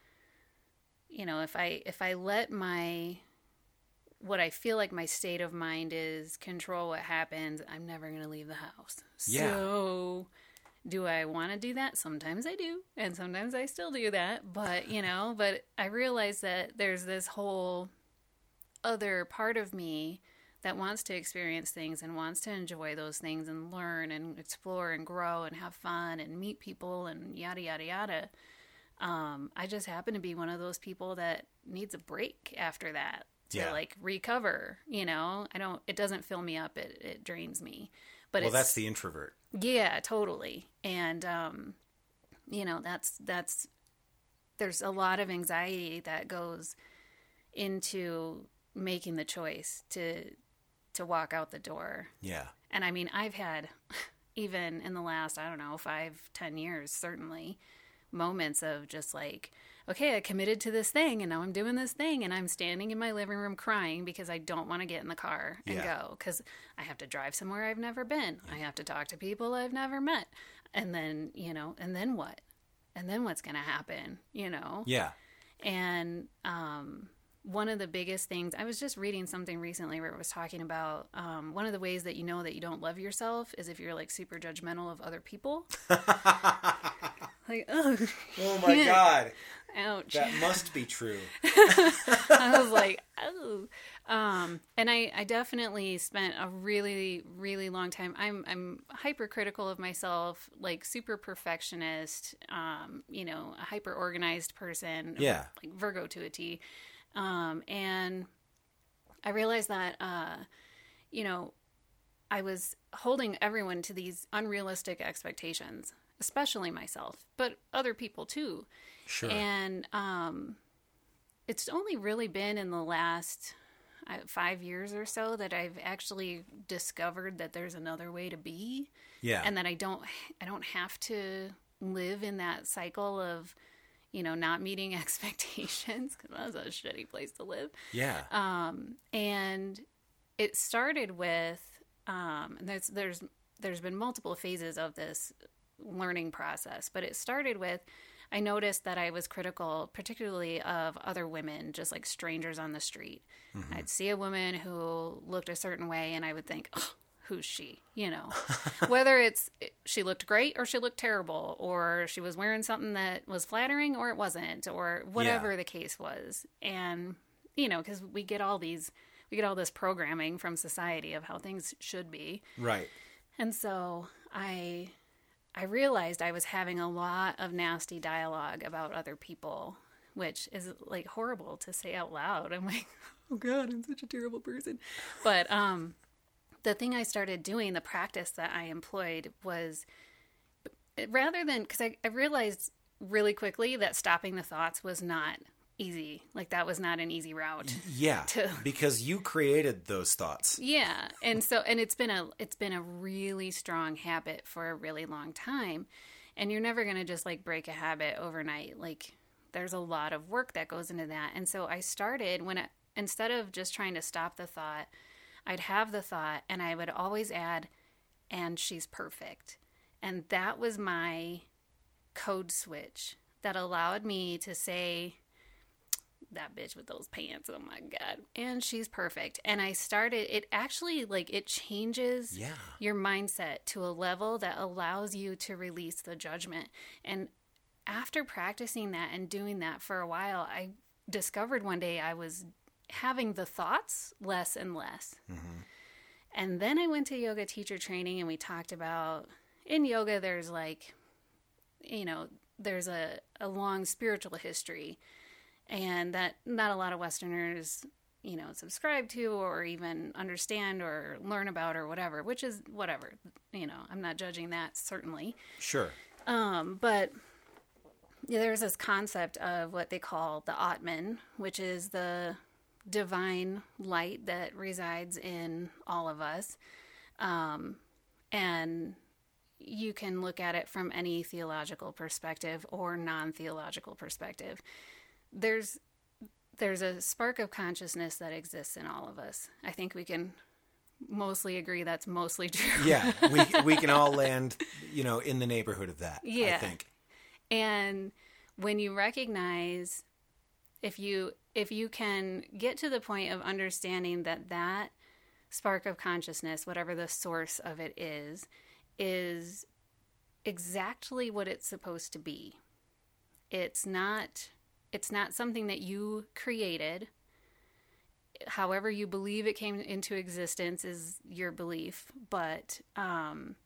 you know, if I if I let my what I feel like my state of mind is control what happens, I'm never going to leave the house. Yeah. So do I want to do that? Sometimes I do, and sometimes I still do that. But, you know, but I realize that there's this whole other part of me that wants to experience things and wants to enjoy those things and learn and explore and grow and have fun and meet people and yada, yada, yada. Um, I just happen to be one of those people that needs a break after that to Yeah. like recover, you know. I don't, it doesn't fill me up. It, it drains me. But Well, it's, that's the introvert. yeah, totally. And, um, you know, that's, that's, there's a lot of anxiety that goes into making the choice to, to walk out the door. Yeah. And I mean, I've had, even in the last, I don't know, five, ten years, certainly, moments of just like, okay, I committed to this thing and now I'm doing this thing and I'm standing in my living room crying because I don't want to get in the car and Yeah. go because I have to drive somewhere I've never been. I have to talk to people I've never met. And then, you know, and then what? And then what's going to happen, you know? Yeah. And um, one of the biggest things, I was just reading something recently where it was talking about um, one of the ways that you know that you don't love yourself is if you're like super judgmental of other people. Like, oh, Oh my God. ouch. That must be true. I was like, oh. Um, and I, I definitely spent a really, really long time. I'm, I'm hypercritical of myself, like super perfectionist, um, you know, a hyper organized person, Yeah. like Virgo to a T. Um, and I realized that, uh, you know, I was holding everyone to these unrealistic expectations, especially myself, but other people too. Sure. And um, it's only really been in the last uh, five years or so that I've actually discovered that there's another way to be, yeah. and that I don't I don't have to live in that cycle of, you know, not meeting expectations, because that's a shitty place to live. yeah. Um, and it started with um, and there's there's there's been multiple phases of this learning process, but it started with I noticed that I was critical, particularly of other women, just like strangers on the street. Mm-hmm. I'd see a woman who looked a certain way, and I would think, oh, who's she? You know, whether it's she looked great or she looked terrible, or she was wearing something that was flattering or it wasn't, or whatever yeah. the case was. And, you know, because we get all these, we get all this programming from society of how things should be. Right. And so I... I realized I was having a lot of nasty dialogue about other people, which is like horrible to say out loud. I'm like, oh God, I'm such a terrible person. But um, the thing I started doing, the practice that I employed was rather than, because I, I realized really quickly that stopping the thoughts was not easy. Like that was not an easy route. Yeah, to, because you created those thoughts. Yeah, and so and it's been a it's been a really strong habit for a really long time, and you're never going to just like break a habit overnight. Like there's a lot of work that goes into that. And so I started when I, instead of just trying to stop the thought, I'd have the thought and I would always add, and she's perfect. And that was my code switch that allowed me to say, that bitch with those pants, oh my God, and she's perfect. And I started, it actually, like, it changes yeah. your mindset to a level that allows you to release the judgment. And after practicing that and doing that for a while, I discovered one day I was having the thoughts less and less. Mm-hmm. And then I went to yoga teacher training, and we talked about, in yoga, there's like, you know, there's a, a long spiritual history, and that not a lot of Westerners, you know, subscribe to or even understand or learn about or whatever, which is whatever, you know, I'm not judging that, certainly. Sure. Um, but yeah, there's this concept of what they call the Atman, which is the divine light that resides in all of us. Um, and you can look at it from any theological perspective or non-theological perspective. There's there's a spark of consciousness that exists in all of us. I think we can mostly agree that's mostly true. Yeah, we we can all land, you know, in the neighborhood of that, yeah. I think. And when you recognize, if you if you can get to the point of understanding that that spark of consciousness, whatever the source of it is, is exactly what it's supposed to be. It's not... It's not something that you created. However you believe it came into existence is your belief, but um,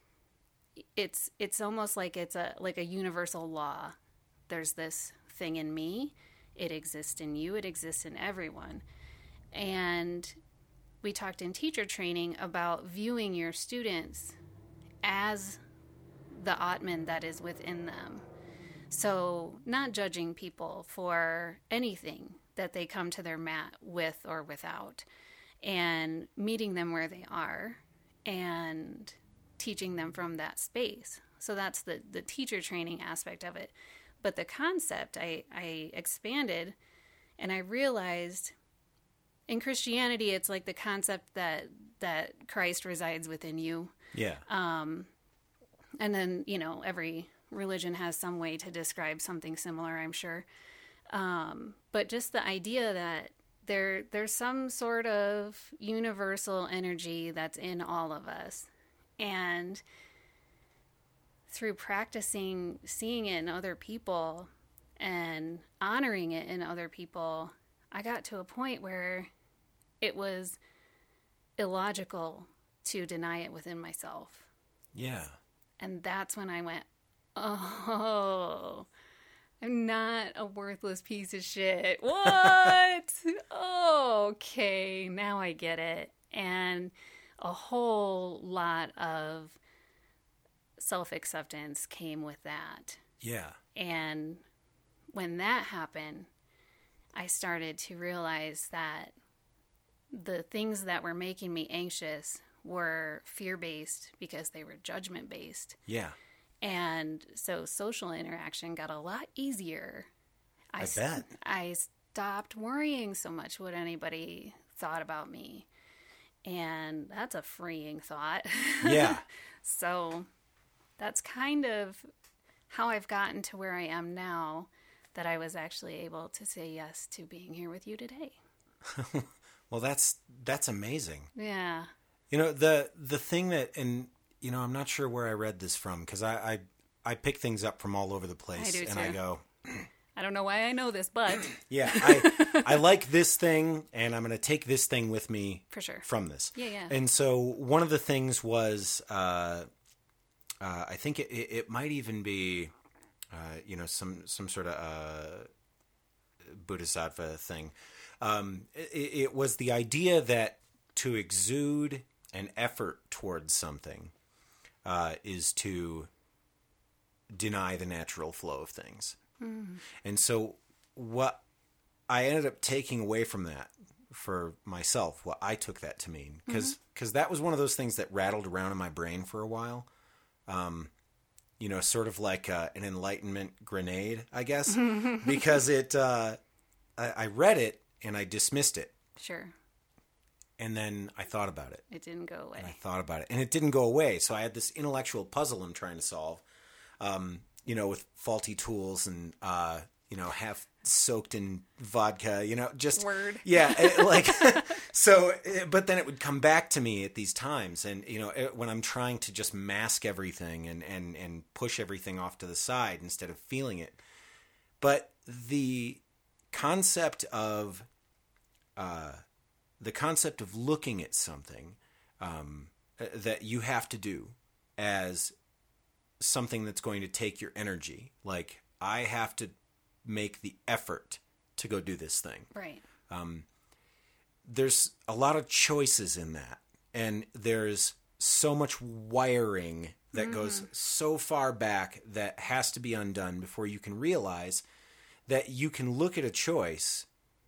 it's it's almost like it's a like a universal law. There's this thing in me. It exists in you. It exists in everyone. And we talked in teacher training about viewing your students as the Atman that is within them. So not judging people for anything that they come to their mat with or without, and meeting them where they are and teaching them from that space. So that's the, the teacher training aspect of it. But the concept I, I expanded, and I realized in Christianity, it's like the concept that, that Christ resides within you. Yeah. Um, and then, you know, every religion has some way to describe something similar, I'm sure. Um, but just the idea that there there's some sort of universal energy that's in all of us. And through practicing seeing it in other people and honoring it in other people, I got to a point where it was illogical to deny it within myself. Yeah. And that's when I went, oh, I'm not a worthless piece of shit. What? Oh, okay, now I get it. And a whole lot of self-acceptance came with that. Yeah. And when that happened, I started to realize that the things that were making me anxious were fear-based because they were judgment-based. Yeah. And so social interaction got a lot easier. I, I bet. I stopped worrying so much what anybody thought about me. And that's a freeing thought. Yeah. So that's kind of how I've gotten to where I am now, that I was actually able to say yes to being here with you today. Well, that's that's amazing. Yeah. You know, the the thing that, and you know, I'm not sure where I read this from, because I, I I pick things up from all over the place, I do and too. I go, I don't know why I know this, but yeah, I I like this thing, and I'm going to take this thing with me for sure from this. Yeah, yeah. And so one of the things was, uh, uh, I think it, it, it might even be, uh, you know, some some sort of uh, Bodhisattva thing. Um, it, it was the idea that to exude an effort towards something uh, is to deny the natural flow of things. Mm. And so what I ended up taking away from that for myself, what I took that to mean, because mm-hmm. because that was one of those things that rattled around in my brain for a while. Um, you know, sort of like uh, an enlightenment grenade, I guess, because it uh, I, I read it and I dismissed it. Sure. And then I thought about it. It didn't go away. And I thought about it. And it didn't go away. So I had this intellectual puzzle I'm trying to solve, um, you know, with faulty tools and, uh, you know, half soaked in vodka, you know, just. Word. Yeah. It, like, so, but then it would come back to me at these times. And, you know, it, when I'm trying to just mask everything and, and, and push everything off to the side instead of feeling it. But the concept of, uh, the concept of looking at something um, that you have to do as something that's going to take your energy. Like, I have to make the effort to go do this thing. Right. Um, there's a lot of choices in that. And there's so much wiring that mm-hmm. goes so far back that has to be undone before you can realize that you can look at a choice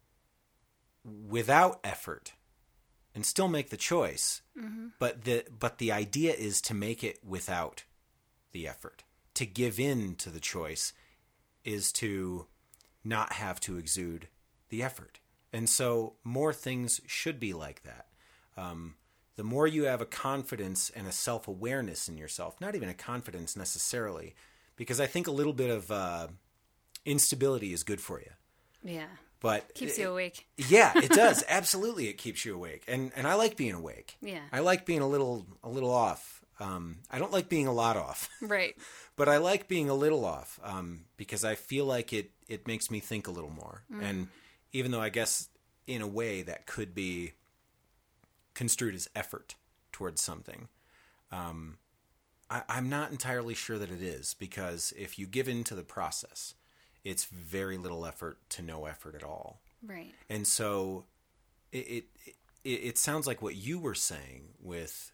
without effort and still make the choice. Mm-hmm. But the but the idea is to make it without the effort. To give in to the choice is to not have to exude the effort. And so more things should be like that. Um, the more you have a confidence and a self-awareness in yourself, not even a confidence necessarily, because I think a little bit of uh, instability is good for you. Yeah. But keeps you awake. Yeah, it does. Absolutely, it keeps you awake, and and I like being awake. Yeah, I like being a little a little off. Um, I don't like being a lot off. Right. But I like being a little off um, because I feel like it it makes me think a little more. Mm. And even though I guess in a way that could be construed as effort towards something, um, I, I'm not entirely sure that it is, because if you give in to the process, it's very little effort to no effort at all. Right. And so it, it it it sounds like what you were saying with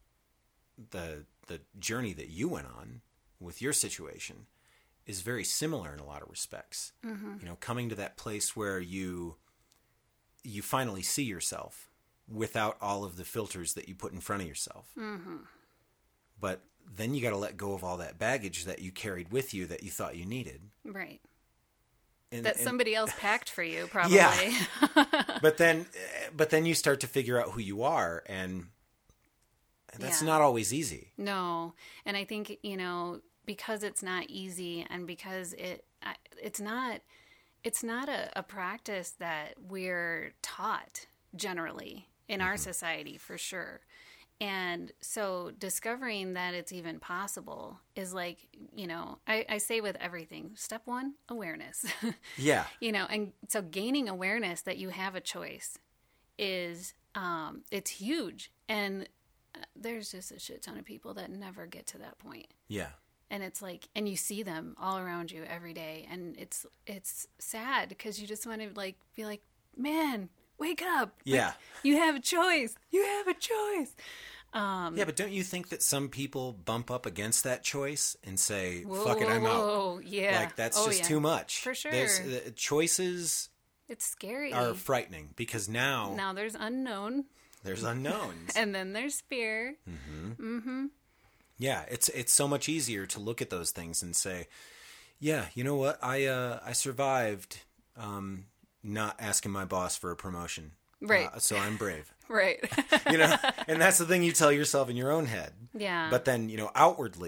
the the journey that you went on with your situation is very similar in a lot of respects. Mm-hmm. You know, coming to that place where you you finally see yourself without all of the filters that you put in front of yourself. Mm-hmm. But then you got to let go of all that baggage that you carried with you that you thought you needed. Right. And, that and, somebody else packed for you, probably. Yeah. but then, but then you start to figure out who you are, and that's yeah. not always easy. No, and I think, you know, because it's not easy, and because it, it's not, it's not a, a practice that we're taught generally in mm-hmm. our society, for sure. And so discovering that it's even possible is like, you know, I, I say with everything, step one, awareness. Yeah. You know, and so gaining awareness that you have a choice is, um, it's huge. And there's just a shit ton of people that never get to that point. Yeah. And it's like, and you see them all around you every day. And it's, it's sad because you just want to like, be like, man, wake up. Yeah. Like, you have a choice. You have a choice. Um, yeah, but don't you think that some people bump up against that choice and say, whoa, fuck it, I'm whoa, out. Yeah. Like, that's oh, just yeah. too much. For sure. There's, uh, choices it's scary. are frightening because now... Now there's unknown. There's unknowns. And then there's fear. Mm-hmm. Mm-hmm. Yeah, it's it's so much easier to look at those things and say, yeah, you know what? I uh, I survived um, not asking my boss for a promotion. Right. Uh, so I'm brave. Right. You know, and that's the thing you tell yourself in your own head. Yeah. But then, you know, outwardly,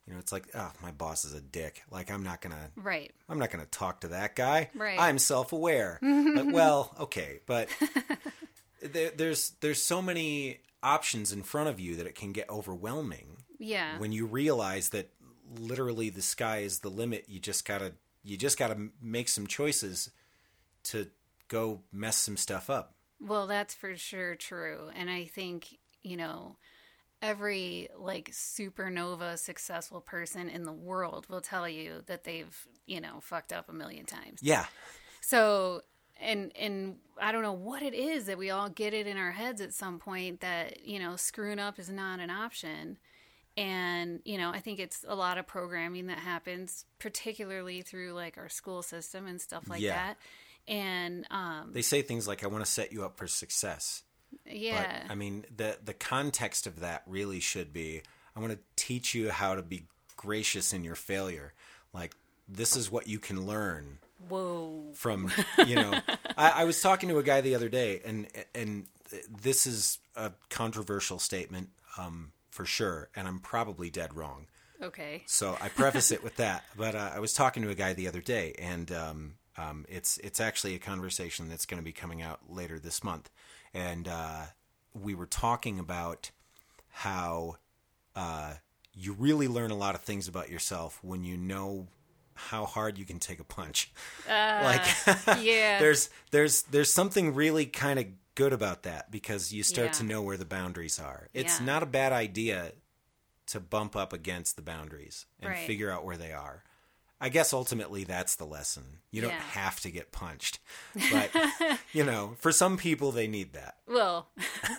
You know, it's like, oh, my boss is a dick. Like, I'm not gonna, right. I'm not gonna talk to that guy. Right. I'm self-aware. But, well, okay, but there, there's there's so many options in front of you that it can get overwhelming. Yeah. When you realize that literally the sky is the limit, you just gotta you just gotta make some choices to go mess some stuff up. Well, that's for sure true, and I think you know. Every like supernova successful person in the world will tell you that they've, you know, fucked up a million times. Yeah. So, and, and I don't know what it is that we all get it in our heads at some point that, you know, screwing up is not an option. And, you know, I think it's a lot of programming that happens, particularly through like our school system and stuff like yeah. that. And, um, they say things like, I want to set you up for success. Yeah. But, I mean, the the context of that really should be, I want to teach you how to be gracious in your failure. Like, this is what you can learn. Whoa. From, you know, I, I was talking to a guy the other day, and and this is a controversial statement, um, for sure, and I'm probably dead wrong. Okay. So I preface it with that. But uh, I was talking to a guy the other day, and um, um, it's it's actually a conversation that's going to be coming out later this month. And uh, we were talking about how uh, you really learn a lot of things about yourself when you know how hard you can take a punch. Uh, like, yeah. there's there's there's something really kind of good about that because you start Yeah. to know where the boundaries are. It's Yeah. not a bad idea to bump up against the boundaries and Right. figure out where they are. I guess ultimately that's the lesson. You don't Yeah. have to get punched. But, you know, for some people, they need that. Well,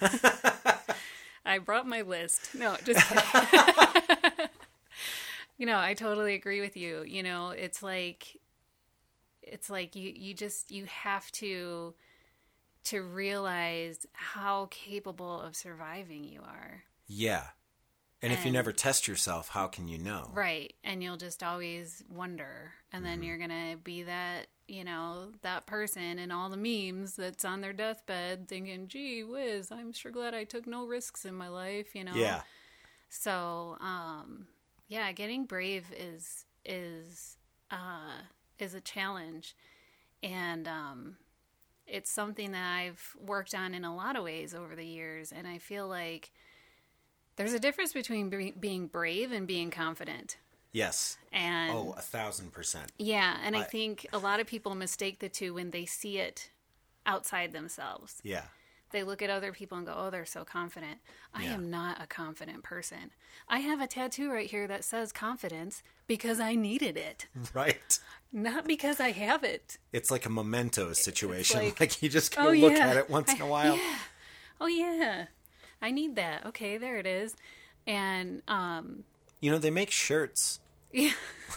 I brought my list. No, just kidding. You know, I totally agree with you. You know, it's like, it's like you, you just, you have to, to realize how capable of surviving you are. Yeah. And, if you And- never test yourself, how can you know? Right. And you'll just always wonder. And then you're going to be that, you know, that person in all the memes that's on their deathbed thinking, gee whiz, I'm sure glad I took no risks in my life, you know? Yeah. So, um, yeah, getting brave is, is, uh, is a challenge. And, um, it's something that I've worked on in a lot of ways over the years. And I feel like there's a difference between be- being brave and being confident. Yes. And Oh, a thousand percent. yeah, and I, I- think a lot of people mistake the two when they see it outside themselves. Yeah. They look at other people and go, oh, they're so confident. I Yeah. am not a confident person. I have a tattoo right here that says confidence because I needed it, Right. not because I have it. It's like a memento situation. like, Like, you just gotta oh, look yeah. at it once in a while. Yeah. Oh, yeah. I need that. Okay, there it is. And, um, You know, they make shirts. yeah.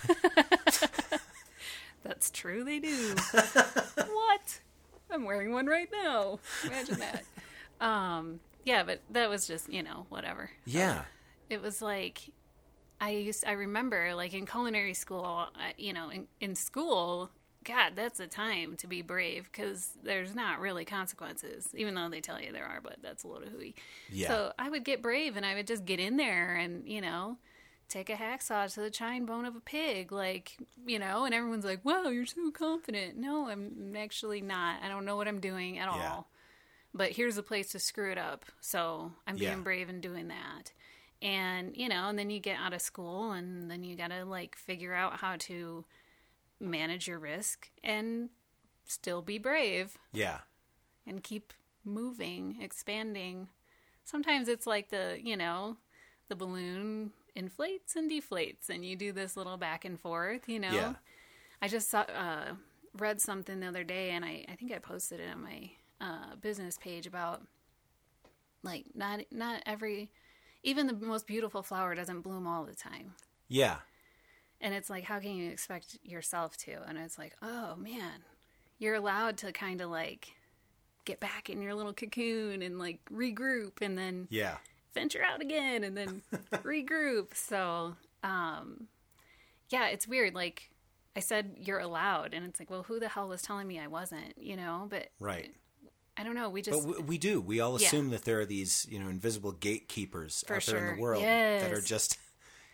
That's true, they do. What? I'm wearing one right now. Imagine that. Um, yeah, but that was just, you know, whatever. Yeah. It was like, I used, I remember, like, in culinary school, I, you know, in, in school, God, that's a time to be brave because there's not really consequences, even though they tell you there are, but that's a load of hooey. Yeah. So I would get brave and I would just get in there and, you know, take a hacksaw to the chine bone of a pig, like, you know, and everyone's like, wow, you're so confident. No, I'm actually not. I don't know what I'm doing at Yeah. all. But here's a place to screw it up. So I'm being Yeah. brave and doing that. And, you know, and then you get out of school and then you got to, like, figure out how to manage your risk and still be brave Yeah. and keep moving, expanding. Sometimes it's like the, you know, the balloon inflates and deflates and you do this little back and forth, you know. Yeah. I just saw, uh, read something the other day and I, I think I posted it on my uh, business page about like not not every, even the most beautiful flower doesn't bloom all the time. Yeah. And it's like, how can you expect yourself to? And it's like, oh man, you're allowed to kind of like get back in your little cocoon and like regroup and then Yeah. venture out again and then regroup. So, um, yeah, it's weird. Like I said, you're allowed. And it's like, well, who the hell was telling me I wasn't, you know? But Right. I don't know. We just, But we, we do. We all Yeah. assume that there are these, you know, invisible gatekeepers For out there in sure. the world that are Yes. just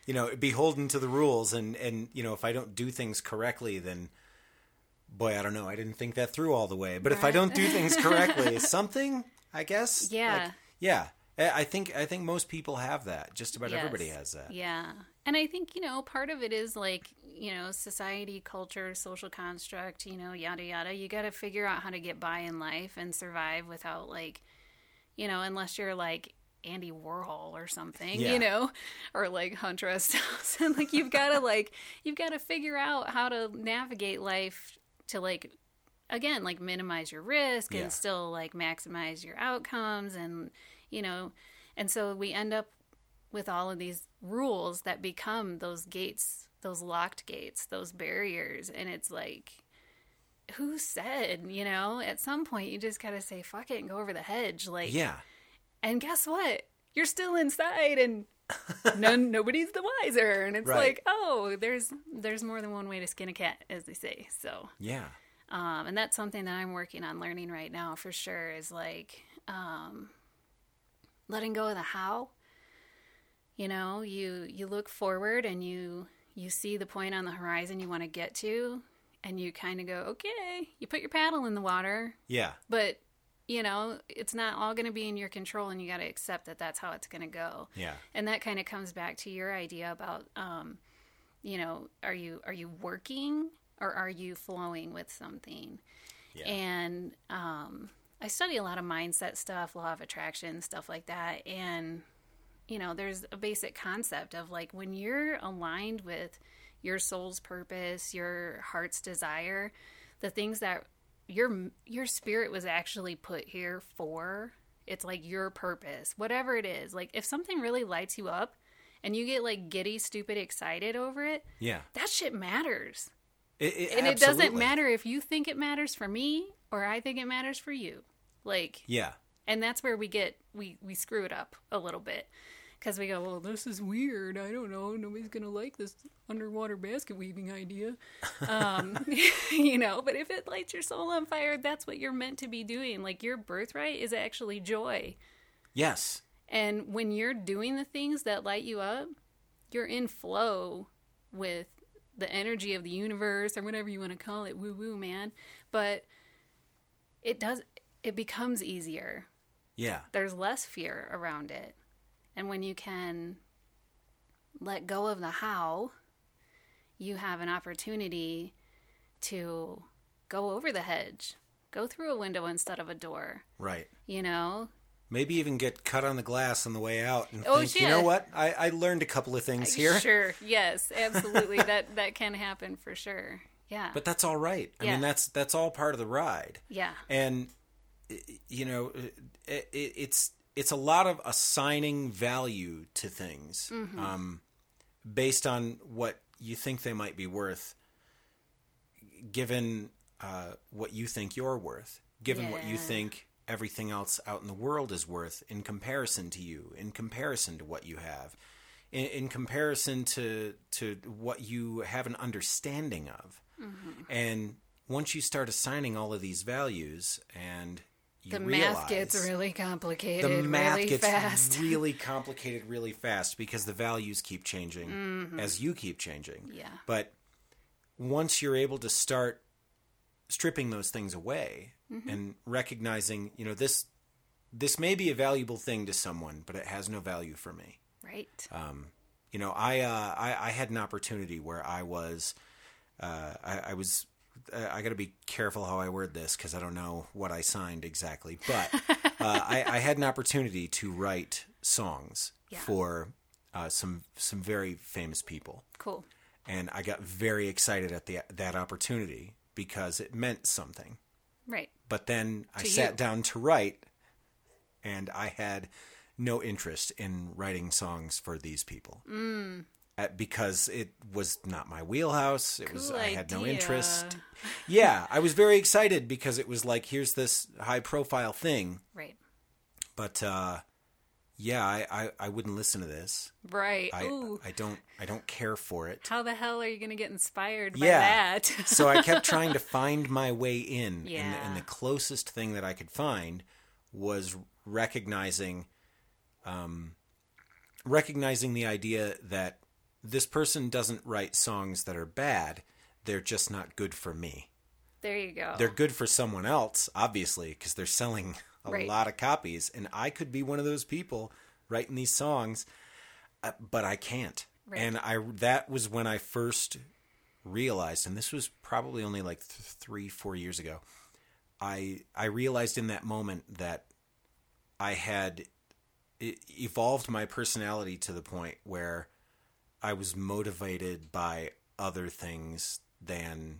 you know, beholden to the rules. And, and, you know, if I don't do things correctly, then, boy, I don't know. I didn't think that through all the way. But right. if I don't do things correctly, something, I guess. Yeah. Like, yeah. I think I think most people have that. Just about yes. everybody has that. Yeah. And I think, you know, part of it is like, you know, society, culture, social construct, you know, yada, yada. You got to figure out how to get by in life and survive without like, you know, unless you're like Andy Warhol or something, yeah. you know, or like Hunter S. Thompson. Like you've got to like, you've got to figure out how to navigate life to like, again, like minimize your risk yeah. and still like maximize your outcomes and, you know, and so we end up with all of these rules that become those gates, those locked gates, those barriers. And it's like, who said, you know, at some point you just got to say, fuck it and go over the hedge. Like, yeah. And guess what? You're still inside and none, nobody's the wiser. And it's right. like, oh, there's, there's more than one way to skin a cat, as they say. So, yeah. Um, and that's something that I'm working on learning right now for sure is like, um, letting go of the how. You know, you you look forward and you you see the point on the horizon you want to get to, and you kind of go, okay, you put your paddle in the water. Yeah. But, you know, it's not all going to be in your control, and you got to accept that that's how it's going to go. Yeah. And that kind of comes back to your idea about, um, you know, are you are you working or are you flowing with something? Yeah. And um I study a lot of mindset stuff, law of attraction, stuff like that. And, you know, there's a basic concept of like when you're aligned with your soul's purpose, your heart's desire, the things that your your spirit was actually put here for, it's like your purpose, whatever it is. Like if something really lights you up and you get like giddy, stupid, excited over it, yeah, that shit matters. It, it, and absolutely. It doesn't matter if you think it matters for me or I think it matters for you. Like, yeah. And that's where we get, we, we screw it up a little bit. Because we go, well, this is weird. I don't know. Nobody's going to like this underwater basket weaving idea. Um, you know, but if it lights your soul on fire, that's what you're meant to be doing. Like, your birthright is actually joy. Yes. And when you're doing the things that light you up, you're in flow with the energy of the universe or whatever you want to call it. Woo woo, man. But it does, it becomes easier. Yeah. There's less fear around it. And when you can let go of the how, you have an opportunity to go over the hedge, go through a window instead of a door. Right. You know? Maybe even get cut on the glass on the way out and oh, think, shit. you know what? I, I learned a couple of things here. Sure. Yes, absolutely. that that can happen for sure. Yeah. But that's all right. I yeah. mean, that's that's all part of the ride. Yeah. And, you know, it, it, it's... It's a lot of assigning value to things mm-hmm. um, based on what you think they might be worth, given uh, what you think you're worth, given yeah. what you think everything else out in the world is worth in comparison to you, in comparison to what you have, in, in comparison to to what you have an understanding of. Mm-hmm. And once you start assigning all of these values and You the realize, math gets really complicated the math really gets fast. really complicated really fast because the values keep changing mm-hmm. as you keep changing. Yeah. But once you're able to start stripping those things away mm-hmm. and recognizing, you know, this this may be a valuable thing to someone, but it has no value for me. Right. Um, you know, I, uh, I I had an opportunity where I was uh, I, I was. Uh, I got to be careful how I word this because I don't know what I signed exactly. But uh, I, I had an opportunity to write songs yeah. for uh, some some very famous people. Cool. And I got very excited at the that opportunity because it meant something. Right. But then to I sat you. down to write, and I had no interest in writing songs for these people. Mm. Because it was not my wheelhouse. It cool was I had idea. no interest. Yeah, I was very excited because it was like, here's this high profile thing. Right. But uh, yeah, I, I, I wouldn't listen to this. Right. I Ooh. I don't I don't care for it. How the hell are you going to get inspired by yeah. that? So I kept trying to find my way in, yeah. and, the, and the closest thing that I could find was recognizing, um, recognizing the idea that this person doesn't write songs that are bad. They're just not good for me. There you go. They're good for someone else, obviously, because they're selling a right. lot of copies. And I could be one of those people writing these songs, uh, but I can't. Right. And I that was when I first realized, and this was probably only like th- three, four years ago, I I realized in that moment that I had evolved my personality to the point where I was motivated by other things than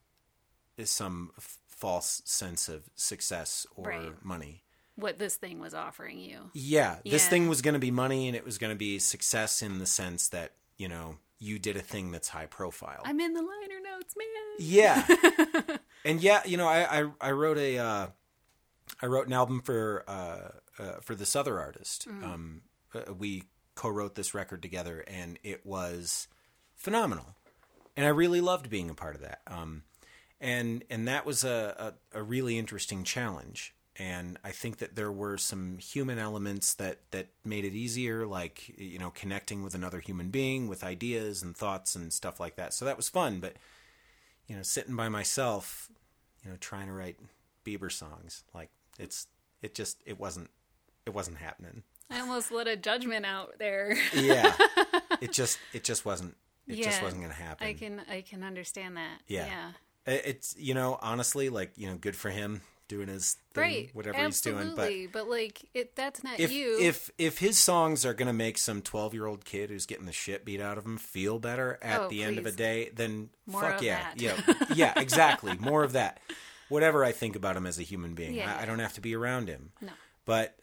some f- false sense of success or right. money. What this thing was offering you. Yeah, this yeah. thing was going to be money, and it was going to be success in the sense that, you know, you did a thing that's high profile. I'm in the liner notes, man. Yeah. And yeah, you know, I I, I wrote a uh, I wrote an album for uh, uh, for this other artist. Mm. Um, uh, we co-wrote this record together, and it was phenomenal. And I really loved being a part of that. Um, and and that was a, a, a really interesting challenge. And I think that there were some human elements that, that made it easier, like, you know, connecting with another human being with ideas and thoughts and stuff like that. So that was fun. But, you know, sitting by myself, you know, trying to write Bieber songs, like, it's it just it wasn't it wasn't happening. I almost let a judgment out there. Yeah, it just it just wasn't it yeah, just wasn't going to happen. I can I can understand that. Yeah. yeah, it's, you know, honestly, like, you know, good for him doing his thing, right, whatever absolutely. he's doing. But but like it, that's not if, you. If if his songs are going to make some twelve-year-old kid who's getting the shit beat out of him feel better at oh, the please. end of a day, then More fuck of yeah, that. yeah, yeah, exactly. More of that. Whatever I think about him as a human being, yeah. I, I don't have to be around him. No. But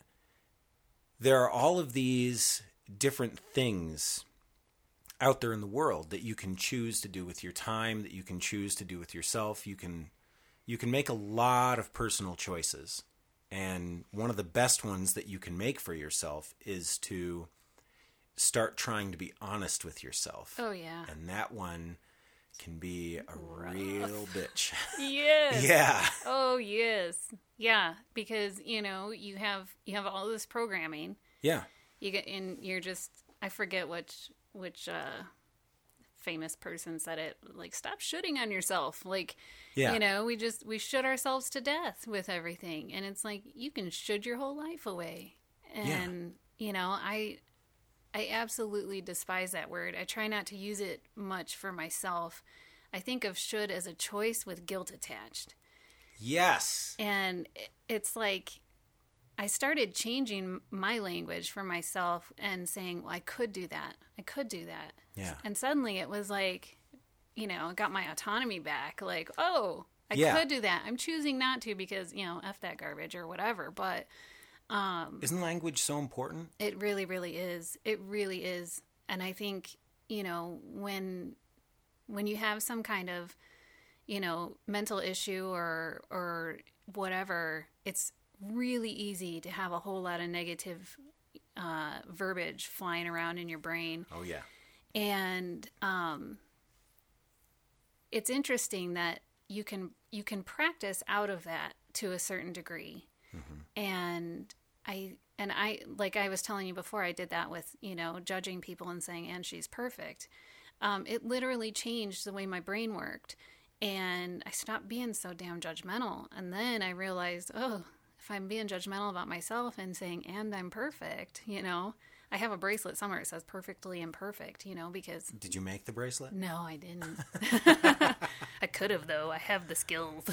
there are all of these different things out there in the world that you can choose to do with your time, that you can choose to do with yourself. You can you can make a lot of personal choices. And one of the best ones that you can make for yourself is to start trying to be honest with yourself. Oh, yeah. And that one can be a Rough. real bitch. Yes. Yeah. Oh, yes. Yeah, because, you know, you have you have all this programming. Yeah. You get and you're just I forget which which uh, famous person said it, like, stop shooting on yourself. Like, yeah. you know, we just we shoot ourselves to death with everything. And it's like you can shoot your whole life away. And, yeah. you know, I I absolutely despise that word. I try not to use it much for myself. I think of should as a choice with guilt attached. Yes. And it's like I started changing my language for myself and saying, well, I could do that. I could do that. Yeah. And suddenly it was like, you know, I got my autonomy back. Like, oh, I yeah. could do that. I'm choosing not to because, you know, F that garbage or whatever. But um, isn't language so important? It really, really is. It really is. And I think, you know, when when you have some kind of, you know, mental issue or or whatever, it's really easy to have a whole lot of negative uh, verbiage flying around in your brain. Oh, yeah. And um, it's interesting that you can you can practice out of that to a certain degree. Mm-hmm. And I and I like I was telling you before, I did that with, you know, judging people and saying, and she's perfect. Um, it literally changed the way my brain worked. And I stopped being so damn judgmental. And then I realized, oh, if I'm being judgmental about myself and saying, and I'm perfect, you know, I have a bracelet somewhere that says perfectly imperfect, you know, because... Did you make the bracelet? No, I didn't. I could have, though. I have the skills.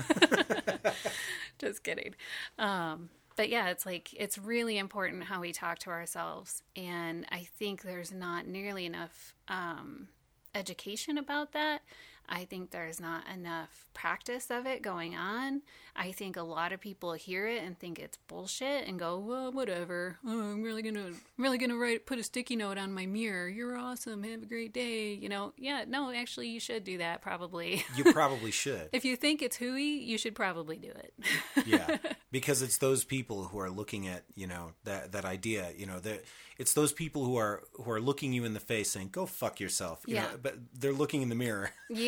Just kidding. Um, but yeah, it's like, it's really important how we talk to ourselves. And I think there's not nearly enough um, education about that. I think there's not enough practice of it going on. I think a lot of people hear it and think it's bullshit and go, well, whatever. Oh, I'm really gonna, really gonna write, put a sticky note on my mirror. You're awesome. Have a great day. You know, yeah, no, actually, you should do that probably. You probably should. If you think it's hooey, you should probably do it. Yeah, because it's those people who are looking at, you know, that that idea. You know, that it's those people who are who are looking you in the face saying, "Go fuck yourself." You yeah. know, but they're looking in the mirror. Yeah.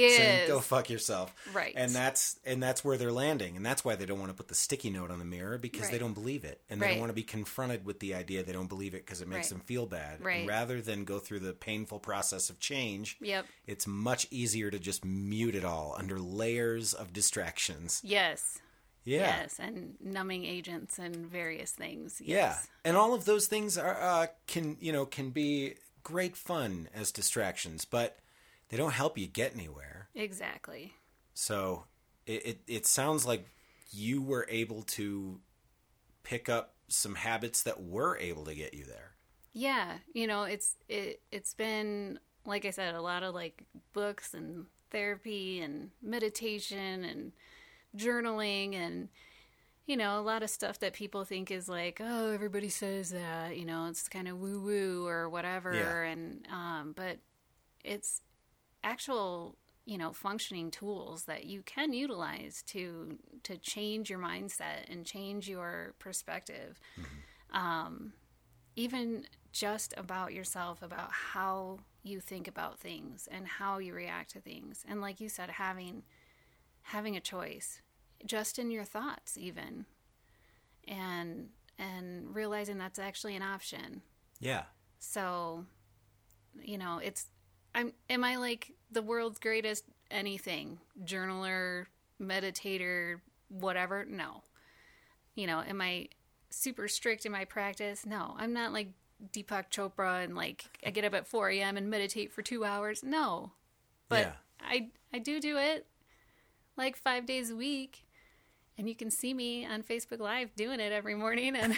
is. Go fuck yourself. Right. And that's and that's where they're landing. And that's why they don't want to put the sticky note on the mirror, because right. they don't believe it. And they right. don't want to be confronted with the idea they don't believe it because it makes right. them feel bad. Right. And rather than go through the painful process of change, yep. it's much easier to just mute it all under layers of distractions. Yes. Yeah. Yes, and numbing agents and various things. Yes. Yeah. And all of those things are uh, can, you know, can be great fun as distractions, but they don't help you get anywhere. Exactly. So it, it, it sounds like you were able to pick up some habits that were able to get you there. Yeah. You know, it's it it's been, like I said, a lot of like books and therapy and meditation and journaling and, you know, a lot of stuff that people think is like, oh, everybody says that, you know, it's kind of woo woo or whatever. Yeah. And, um, but it's actual, you know, functioning tools that you can utilize to, to change your mindset and change your perspective. Mm-hmm. Um, even just about yourself, about how you think about things and how you react to things. And like you said, having, having a choice just in your thoughts even, and, and realizing that's actually an option. Yeah. So, you know, it's, I'm, am I like the world's greatest anything? Journaler, meditator, whatever? No. You know, am I super strict in my practice? No, I'm not like Deepak Chopra and like I get up at four a.m. and meditate for two hours. No, but yeah. I, I do do it like five days a week, and you can see me on Facebook Live doing it every morning. And,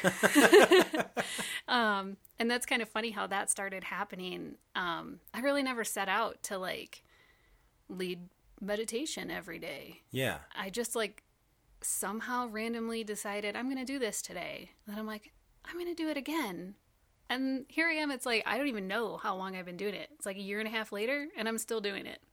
um, and that's kind of funny how that started happening. Um, I really never set out to like lead meditation every day. Yeah. I just like somehow randomly decided I'm going to do this today. And I'm like, I'm going to do it again. And here I am. It's like, I don't even know how long I've been doing it. It's like a year and a half later and I'm still doing it.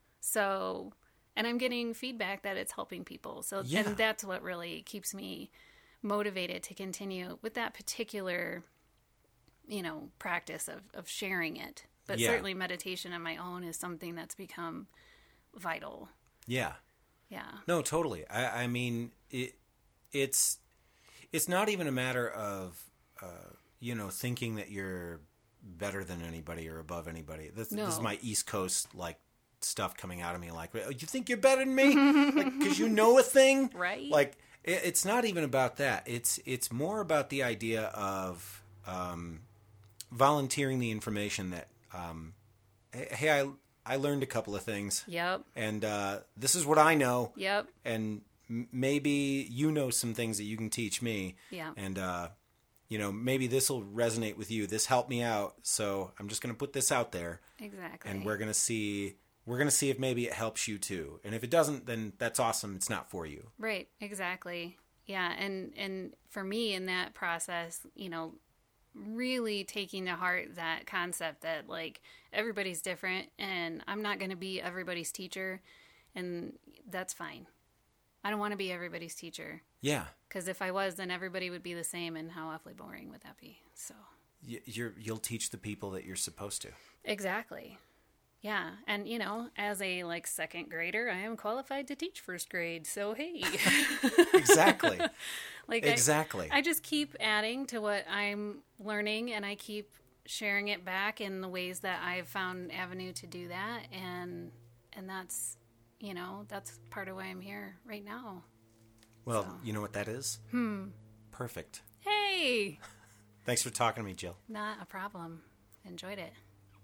So, and I'm getting feedback that it's helping people. So, yeah. and that's what really keeps me motivated to continue with that particular, you know, practice of, of sharing it. But yeah. certainly meditation on my own is something that's become vital. Yeah. Yeah. No, totally. I, I mean, it, it's, it's not even a matter of, uh, you know, thinking that you're better than anybody or above anybody. This, no. this is my East Coast, like, stuff coming out of me. Like, oh, you think you're better than me? Like, because you know a thing? Right. Like, it, it's not even about that. It's, it's more about the idea of um, volunteering the information that, um, hey, I, I learned a couple of things. Yep. And uh, this is what I know. Yep. And m- maybe you know some things that you can teach me. Yeah. And, uh, you know, maybe this will resonate with you. This helped me out. So I'm just going to put this out there. Exactly. And we're going to see, we're going to see if maybe it helps you too. And if it doesn't, then that's awesome. It's not for you. Right. Exactly. Yeah. And, and for me in that process, you know, really taking to heart that concept that like everybody's different and I'm not going to be everybody's teacher, and that's fine. I don't want to be everybody's teacher. Yeah. Because if I was, then everybody would be the same, and how awfully boring would that be? So You're, you'll teach the people that you're supposed to. Exactly. Yeah. And, you know, as a like second grader, I am qualified to teach first grade. So, hey. Exactly. Like exactly. I, I just keep adding to what I'm learning, and I keep sharing it back in the ways that I've found an avenue to do that. And, and that's, you know, that's part of why I'm here right now. Well, so. You know what that is? Hmm. Perfect. Hey. Thanks for talking to me, Jill. Not a problem. Enjoyed it.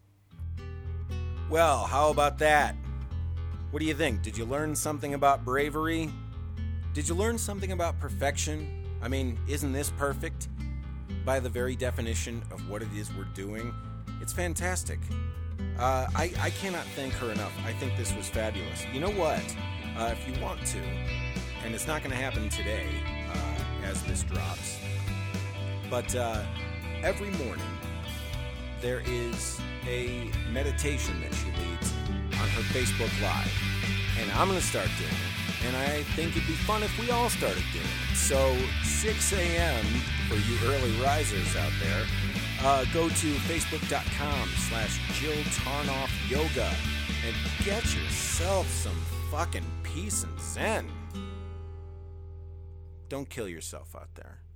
Well, how about that? What do you think? Did you learn something about bravery? Did you learn something about perfection? I mean, isn't this perfect? By the very definition of what it is we're doing, it's fantastic. Uh, I, I cannot thank her enough. I think this was fabulous. You know what? Uh, if you want to, and it's not going to happen today uh, as this drops, but uh, every morning there is a meditation that she leads on her Facebook Live. And I'm going to start doing it. And I think it'd be fun if we all started doing it. So six a.m. for you early risers out there, Uh, go to facebook.com slash Jill Tarnoff Yoga and get yourself some fucking peace and zen. Don't kill yourself out there.